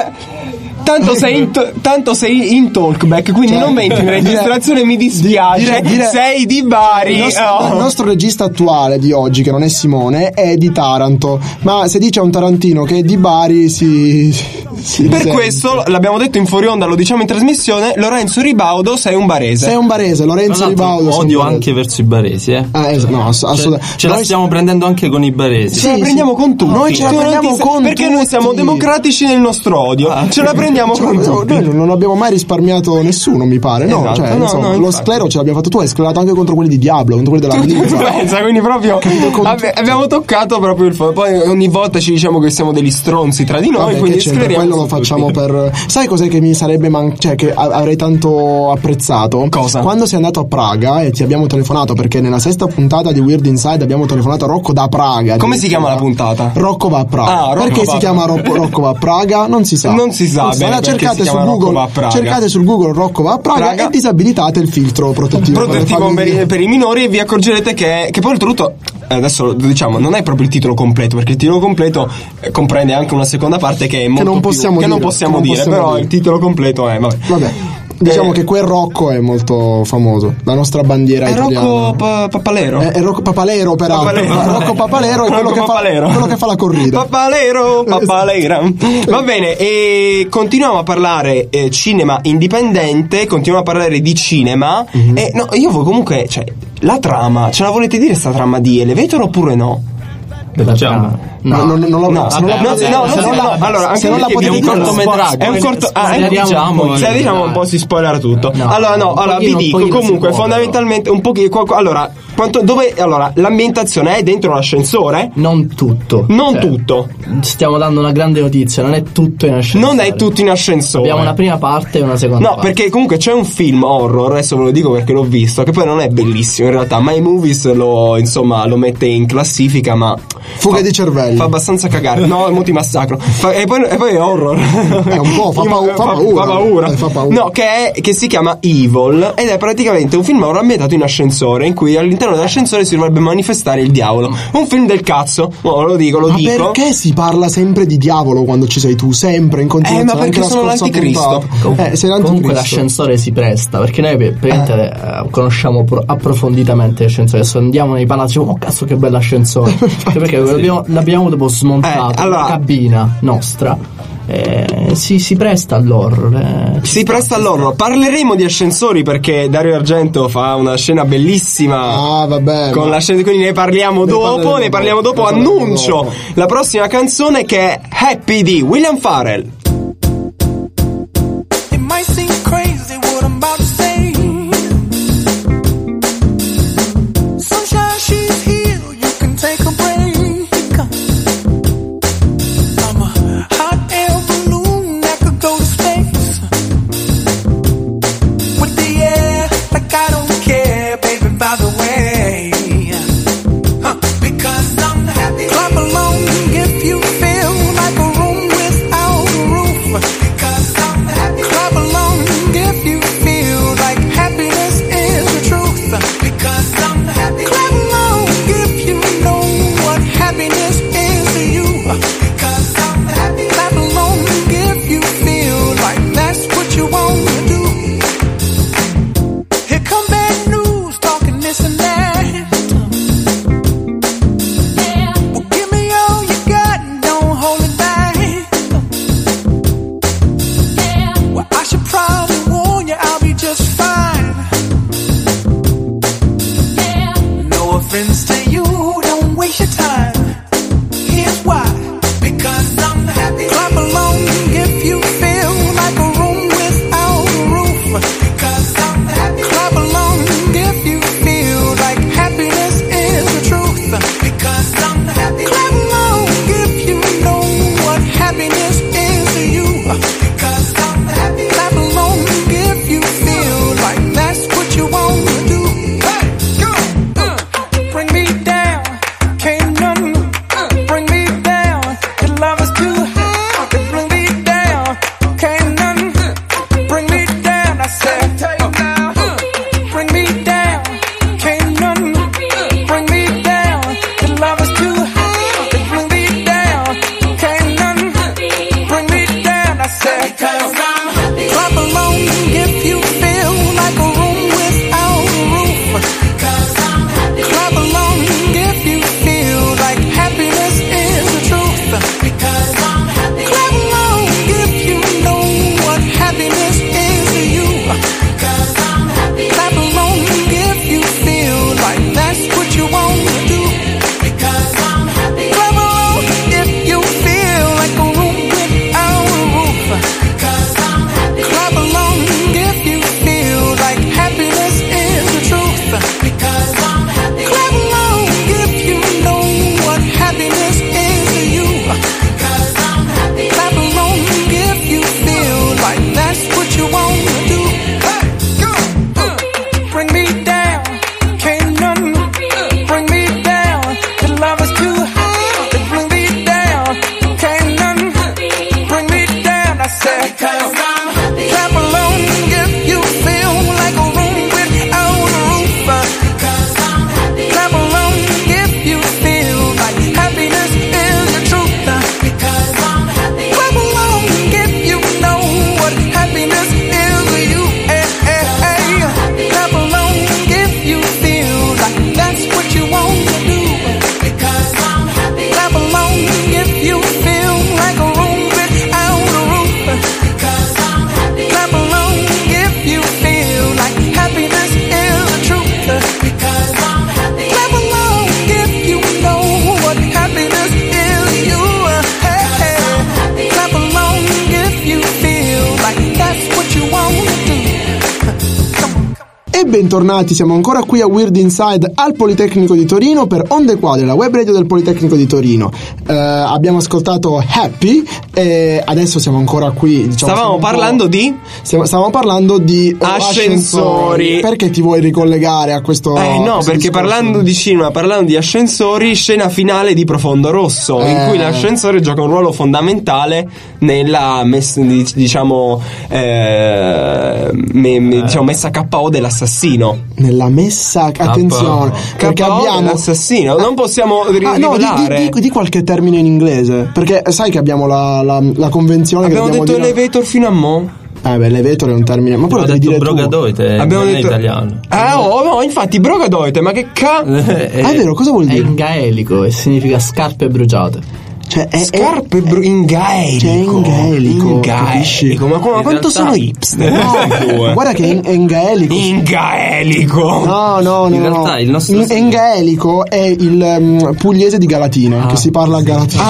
Tanto sei in, to- tanto sei in talkback, quindi cioè, non metti in registrazione, mi dispiace. Dire, dire, sei di Bari. Il nostro, oh. il nostro regista attuale di oggi, che non è Simone, è di Taranto. Ma se dice a un tarantino che è di Bari, si. si per sente. questo l'abbiamo detto in fuori onda, lo diciamo in trasmissione. Lorenzo Ribaudo, sei un barese. Sei un barese, Lorenzo Ribaudo. Odio anche verso i baresi, eh. Ah, es- no, ass- assolutamente. Ce, ce la stiamo prendendo anche con i baresi. Ce la prendiamo con tutti. Noi ce la Tu non prendiamo ti- con perché noi siamo tutti. democratici nel nostro odio. Ah. Ce la prendiamo Cioè, con no, tutti. noi non abbiamo mai risparmiato nessuno, mi pare. No, Esatto, cioè, no, insomma, no, lo infatti. sclero ce l'abbiamo fatto tu, hai sclerato anche contro quelli di Diablo, contro quelli della Blizzard. Influenza, quindi proprio abbi- abbiamo toccato proprio il fondo. Poi ogni volta ci diciamo che siamo degli stronzi tra di noi, Vabbè, quindi che c'entra, scleriamo quello lo su facciamo tutti. per. Sai cos'è che mi sarebbe man- cioè che a- avrei tanto apprezzato? Cosa? Quando sei andato a Praga e ti abbiamo telefonato, perché nella sesta puntata di Weird Inside abbiamo telefonato a Rocco da Praga. Come si chiama la puntata? Rocco va a Praga. Ah, Rocco perché va si a chiama Rocco, Rocco va a Praga? Non si sa. Non si sa Non si bene Allora, perché cercate si su chiama Rocco Google, va a Praga. cercate sul Google Rocco va a Praga, Praga. e disabilitate il filtro protettivo, protettivo per, per, le i, per i minori, e vi accorgerete che, che poi oltretutto eh, adesso lo diciamo, non è proprio il titolo completo, perché il titolo completo eh, comprende anche una seconda parte che è molto non più- possiamo che dire, non possiamo che non dire, possiamo però dire. il titolo completo è vabbè. Vabbè. Diciamo Eh, che quel Rocco è molto famoso, la nostra bandiera è italiana. Rocco pa- Papalero. È, è Rocco Papalero, peraltro. Papalero. Rocco Papalero è quello, Rocco che fa, Papalero. quello che fa la corrida. Papalero, papalera. Va bene, e continuiamo a parlare eh, cinema indipendente, continuiamo a parlare di cinema. Mhm. E no, io voi comunque, cioè, la trama, ce la volete dire sta trama di Elevator oppure no? Della trama. No, no, no, non lo- no, se non la no, potete- no, se no, non no, la- allora, anche se non la perché potete è un dire, cortometraggio, è un corto, ah, Spoileriamo diciamo, un po'. se diciamo un po' si spoilerà tutto. No, allora no, un allora vi pochino, un dico pochino si comunque può, fondamentalmente un pochino qua- qua- allora quanto dove allora l'ambientazione è dentro l'ascensore? Non tutto. Non Cioè, tutto. Stiamo dando una grande notizia, non è tutto in ascensore. Non è tutto in ascensore. Abbiamo una prima parte e una seconda No, parte. perché comunque c'è un film horror, adesso ve lo dico perché l'ho visto, che poi non è bellissimo in realtà. My Movies lo, insomma, lo mette in classifica, ma Fuga fa, di cervelli. fa abbastanza cagare. No, mo ti massacro. Fa- e, poi, e poi è horror. È un po', fa, pau- fa paura. Fa paura. Eh, fa paura. No, che, è, che si chiama Evil ed è praticamente un film horror ambientato in ascensore, in cui all'interno dell'ascensore si dovrebbe manifestare il diavolo. Un film del cazzo. No, lo dico, lo Ma dico. perché si parla sempre di diavolo quando ci sei tu? Sempre in continuazione. Eh, ma perché anche la sono scorsa l'anticristo. puntata. Eh, sei l'anticristo. Comunque l'ascensore si presta, perché noi praticamente eh, conosciamo pro- approfonditamente l'ascensore. Adesso andiamo nei palazzi, oh cazzo che bell'ascensore. Perché l'abbiamo, l'abbiamo dopo smontato, Eh, allora- la cabina nostra. Eh, si, si presta all'horror. eh. Si presta all'horror. Parleremo di ascensori perché Dario Argento fa una scena bellissima. Ah, vabbè. Con ma- la scena, quindi ne parliamo Ne dopo. parleremo Ne parliamo dopo. dopo, ne parleremo Annuncio dopo. la prossima canzone che è Happy di William Farrell. It might seem crazy what I'm about to say. Sunshine, she's here. You can take a break. I'm a hot air balloon that could go to space. With the air, like I don't care, baby, by the way. Huh, because I'm happy. Clap along if you feel like a room without a roof. Because I'm happy. Clap along if you feel like happiness is the truth. Because I'm happy. Clap along if you know what happiness is to you. Because I'm happy. Clap along if you feel like that's what you want to do. Here come bad news, talking this and that. bentornati, siamo ancora qui a Weird Inside al Politecnico di Torino per Onde Quadre, la web radio del Politecnico di Torino. Eh, abbiamo ascoltato Happy e adesso siamo ancora qui. Diciamo, stavamo parlando di? Stiamo, stavamo parlando di ascensori. Perché ti vuoi ricollegare a questo? Eh no, questo perché discorso? parlando di cinema, parlando di ascensori, scena finale di Profondo Rosso, Eh. in cui l'ascensore gioca un ruolo fondamentale nella messa, diciamo, eh, me, me, diciamo messa a K O dell'assassino. Nella messa, attenzione, perché K O abbiamo dell'assassino, non possiamo ri- Ah, no, di, rivelare. di, di, di qualche termine in inglese, perché sai che abbiamo la, la, la convenzione Abbiamo che detto dobbiamo dire... elevator fino a mo'. Eh beh, elevator è un termine, ma poi lo Ho devi detto dire tu. brogadoite, Abbiamo non detto è italiano. Eh, oh, no, infatti brogadoite, ma che ca... Ah, è vero, cosa vuol È dire? in gaelico e significa scarpe bruciate. Cioè, è, Scarpe è, bru- in gaelico. Cioè, in gaelico, In capisci? gaelico. Ma, ma In quanto realtà- sono hipster? No, guarda che è in, è in gaelico. In gaelico. No, no, no. In no. realtà il nostro in, stile- in gaelico è il um, pugliese di Galatina, che si parla a Galatina.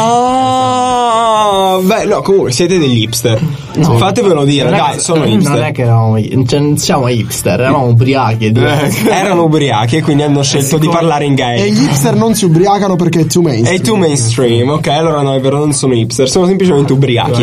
Ah, beh, no, comunque siete degli hipster. Fatevelo dire, Non è dai, che- sono Non è hipster. che eravamo, cioè, non siamo hipster, eravamo ubriachi. e diversi. Eh, erano ubriachi e quindi hanno scelto di parlare in E gaelico. gli hipster non si ubriacano perché è too mainstream. È too mainstream, ok? Allora no, è vero, non sono hipster, sono semplicemente ubriachi.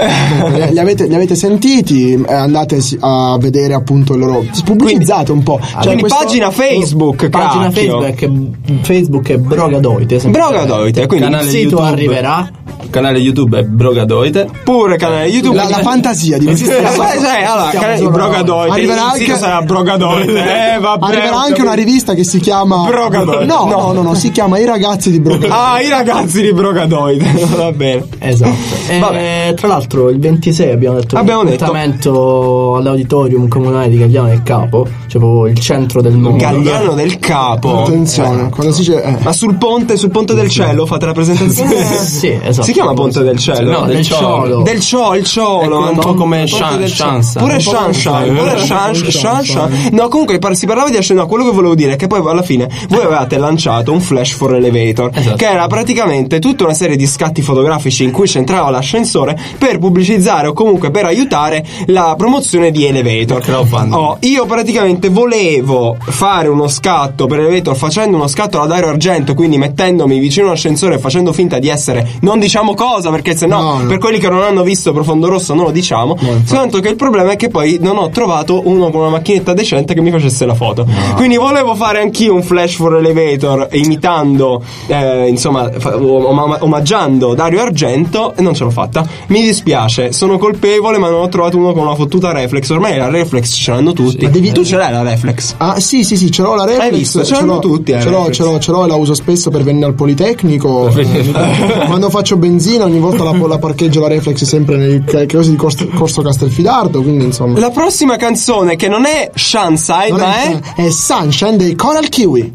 Eh, li, avete, li avete sentiti, eh, andate si- a vedere appunto il loro, pubblicizzate un po', cioè, Quindi questo- pagina Facebook, Pagina cacchio. Facebook è, Facebook è Brogadoite. semplicemente. Brogadoite, quindi Il canale sito YouTube. arriverà. Il canale YouTube è Brogadoite. pure canale YouTube. la, la fantasia di questi Eh, sai, sai, allora, Siamo canale solo- Brogadoite. Arriverà il sito anche- sarà Brogadoite. Eh, vabbè, arriverà ho anche capito. una rivista che si chiama Brogadoite. no, No. no, no, no, si chiama I ragazzi di Brogadoite. Ah, i ragazzi di Brogadoite. Va bene. Esatto. E, Vabbè. tra l'altro il ventisei abbiamo detto Abbiamo un detto. appuntamento all'auditorium comunale di Gagliano del Capo, cioè proprio il centro del mondo. Gagliano del Capo. Attenzione, quando si dice eh. Ma sul ponte, sul ponte del cielo fate la presentazione? Sì, esatto. Si chiama Ponte del Cielo? No, del del ciolo. ciolo. Del ciolo, il ciolo. Ecco, un po' come Ponte Shan- del Ciolo. Shansa. Pure Un po' come Shanshan. Pure Shanshan. Shanshan. No, comunque par- si parlava di ascensore. No, quello che volevo dire è che poi alla fine voi avevate lanciato un Flash for Elevator, Esatto. che era praticamente tutta una serie di scatti fotografici in cui c'entrava l'ascensore per pubblicizzare o comunque per aiutare la promozione di Elevator. Crowdfunding. Oh, io praticamente volevo fare uno scatto per Elevator facendo uno scatto alla Dario Argento, quindi mettendomi vicino all'ascensore e facendo finta di essere, non diciamo cosa perché se no, No, no. per quelli che non hanno visto Profondo Rosso non lo diciamo, soltanto che il problema è che poi non ho trovato uno con una macchinetta decente che mi facesse la foto, quindi volevo fare anch'io un Flash for Elevator imitando eh, insomma fa- om- omaggiando Dario Argento e non ce l'ho fatta, mi dispiace, sono colpevole, ma non ho trovato uno con una fottuta reflex. Ormai la reflex ce l'hanno tutti. Ma devi- tu ce l'hai la reflex? Ah sì sì sì, ce l'ho la reflex. Hai visto? Ce ce l'hanno l'ho tutti, eh, ce l'ho, reflex. ce l'ho, ce l'ho e la uso spesso per venire al Politecnico. Quando faccio benzina ogni volta la, la parcheggio la reflex sempre nel che- che cosa di Corso, Corso Castelfidardo, quindi insomma. La prossima canzone, che non è Shansai Non ma è è, è Sunshine dei Coral Kiwi.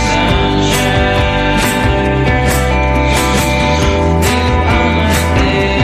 Sunshine.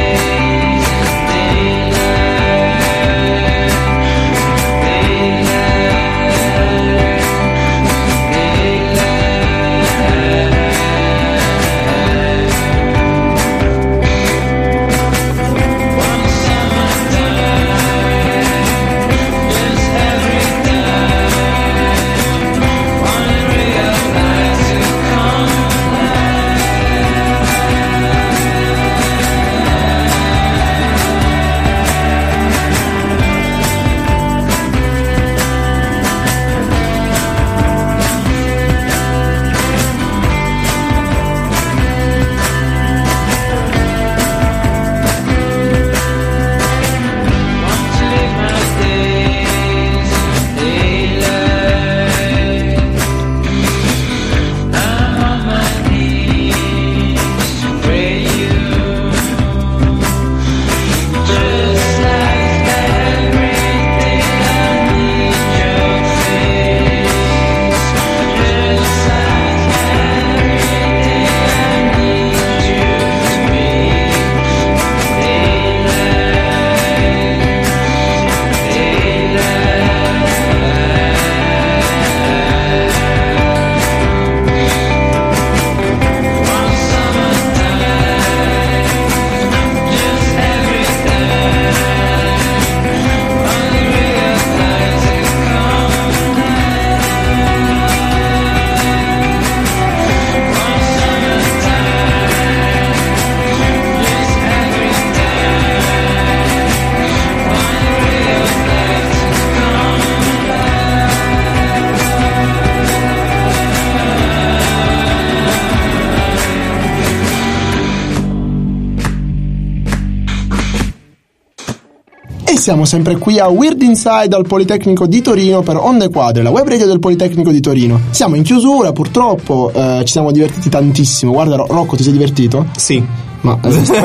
E siamo sempre qui a Weird Inside al Politecnico di Torino per Onde Quadre, la web radio del Politecnico di Torino. Siamo in chiusura, purtroppo, eh, ci siamo divertiti tantissimo. Guarda, Rocco, ti sei divertito? Sì. Ma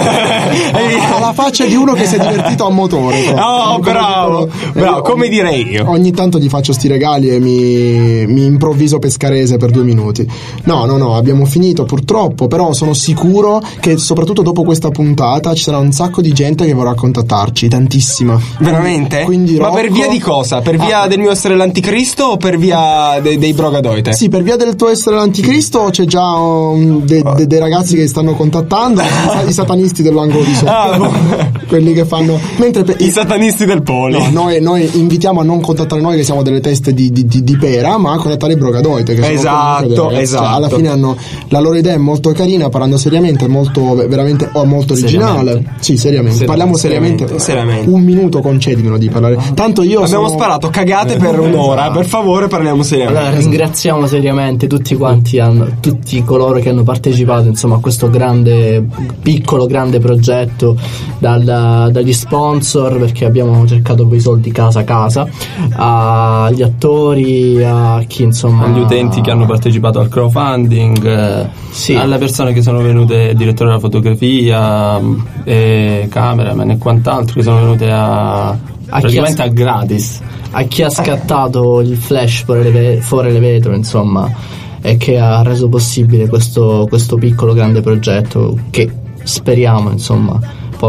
ha la faccia di uno che si è divertito a motore. Però. Oh, bravo, bravo, come direi io. Ogni tanto gli faccio sti regali e mi, mi improvviso pescarese per due minuti. No, no, no, abbiamo finito purtroppo, però sono sicuro che soprattutto dopo questa puntata ci sarà un sacco di gente che vorrà contattarci, tantissima. Veramente? Quindi, Ma Rocco... per via di cosa? Per via ah. del mio essere l'anticristo o per via de- dei Brogadoite? Sì, per via del tuo essere l'anticristo c'è già um, de- de- dei ragazzi che stanno contattando. I satanisti dell'angolo di sotto, ah, quelli che fanno mentre per... i satanisti del poli. No, noi, noi invitiamo a non contattare noi che siamo delle teste di, di, di, di pera, ma a contattare i Brogadoite che esatto, sono esatto. Cioè, alla fine hanno la loro idea è molto carina, parlando seriamente, è molto veramente oh, molto originale. Seriamente. Sì, seriamente. seriamente. Parliamo seriamente. seriamente. seriamente. Un minuto concedimelo di parlare. Tanto io abbiamo sono... sparato cagate per un'ora, esatto. Per favore parliamo seriamente. Allora, ringraziamo seriamente tutti quanti hanno, tutti coloro che hanno partecipato, insomma, a questo grande piccolo grande progetto, dal, dagli sponsor, perché abbiamo cercato poi i soldi casa a casa, agli attori, a chi insomma, agli utenti che hanno partecipato al crowdfunding, sì. Alle persone che sono venute, direttore della fotografia, e cameraman e quant'altro, che sono venute a, a praticamente a gratis, a chi ha scattato il flash fuori le, fuori le vetro, insomma, e che ha reso possibile questo, questo piccolo grande progetto che speriamo, insomma,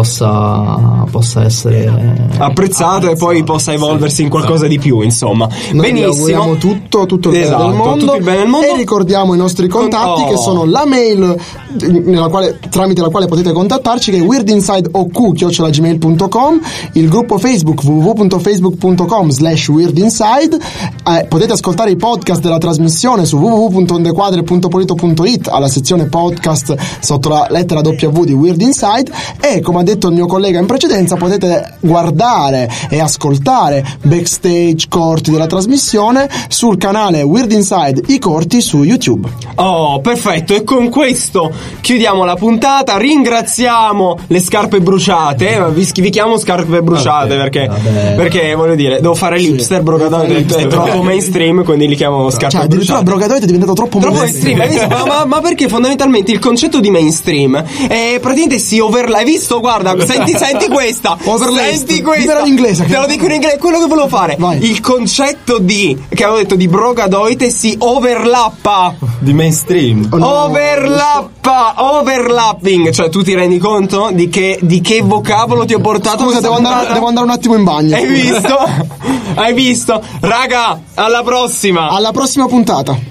possa, possa essere apprezzato, apprezzato e poi possa evolversi in qualcosa di più, insomma. Noi benissimo, vi auguriamo tutto tutto il bene esatto, del mondo, tutto il bene del mondo e ricordiamo i nostri contatti, oh. che sono la mail nella quale, tramite la quale potete contattarci, che è weirdinside-ok chiocciola gmail punto com, il gruppo Facebook w w w punto facebook punto com slash weirdinside. Eh, potete ascoltare i podcast della trasmissione su w w w punto ondequadre punto polito punto it alla sezione podcast sotto la lettera W di Weird Inside, e come ha detto il mio collega in precedenza potete guardare e ascoltare backstage corti della trasmissione sul canale Weird Inside i corti su YouTube. Oh, perfetto, e con questo chiudiamo la puntata. Ringraziamo le scarpe bruciate, vi, vi chiamo scarpe bruciate, vabbè, perché vabbè. perché voglio dire, devo fare l'hipster, sì. Brogadoide è troppo mainstream, quindi li chiamo scarpe cioè, bruciate. Brogadoide è diventato troppo, troppo mainstream, mainstream. ma, ma, ma perché fondamentalmente il concetto di mainstream è praticamente si overla. Hai visto? Guarda, senti, senti questa senti questa in inglese, te lo dico in inglese, quello che volevo fare. Vai. Il concetto di che avevo detto di Brogadoide si overlappa di mainstream. Oh, no. Overlappa, overlapping, cioè tu ti rendi conto di che, di che vocabolo ti ho portato? Scusa, devo andare, devo andare un attimo in bagno. Hai visto? Hai visto? Raga, alla prossima. Alla prossima puntata.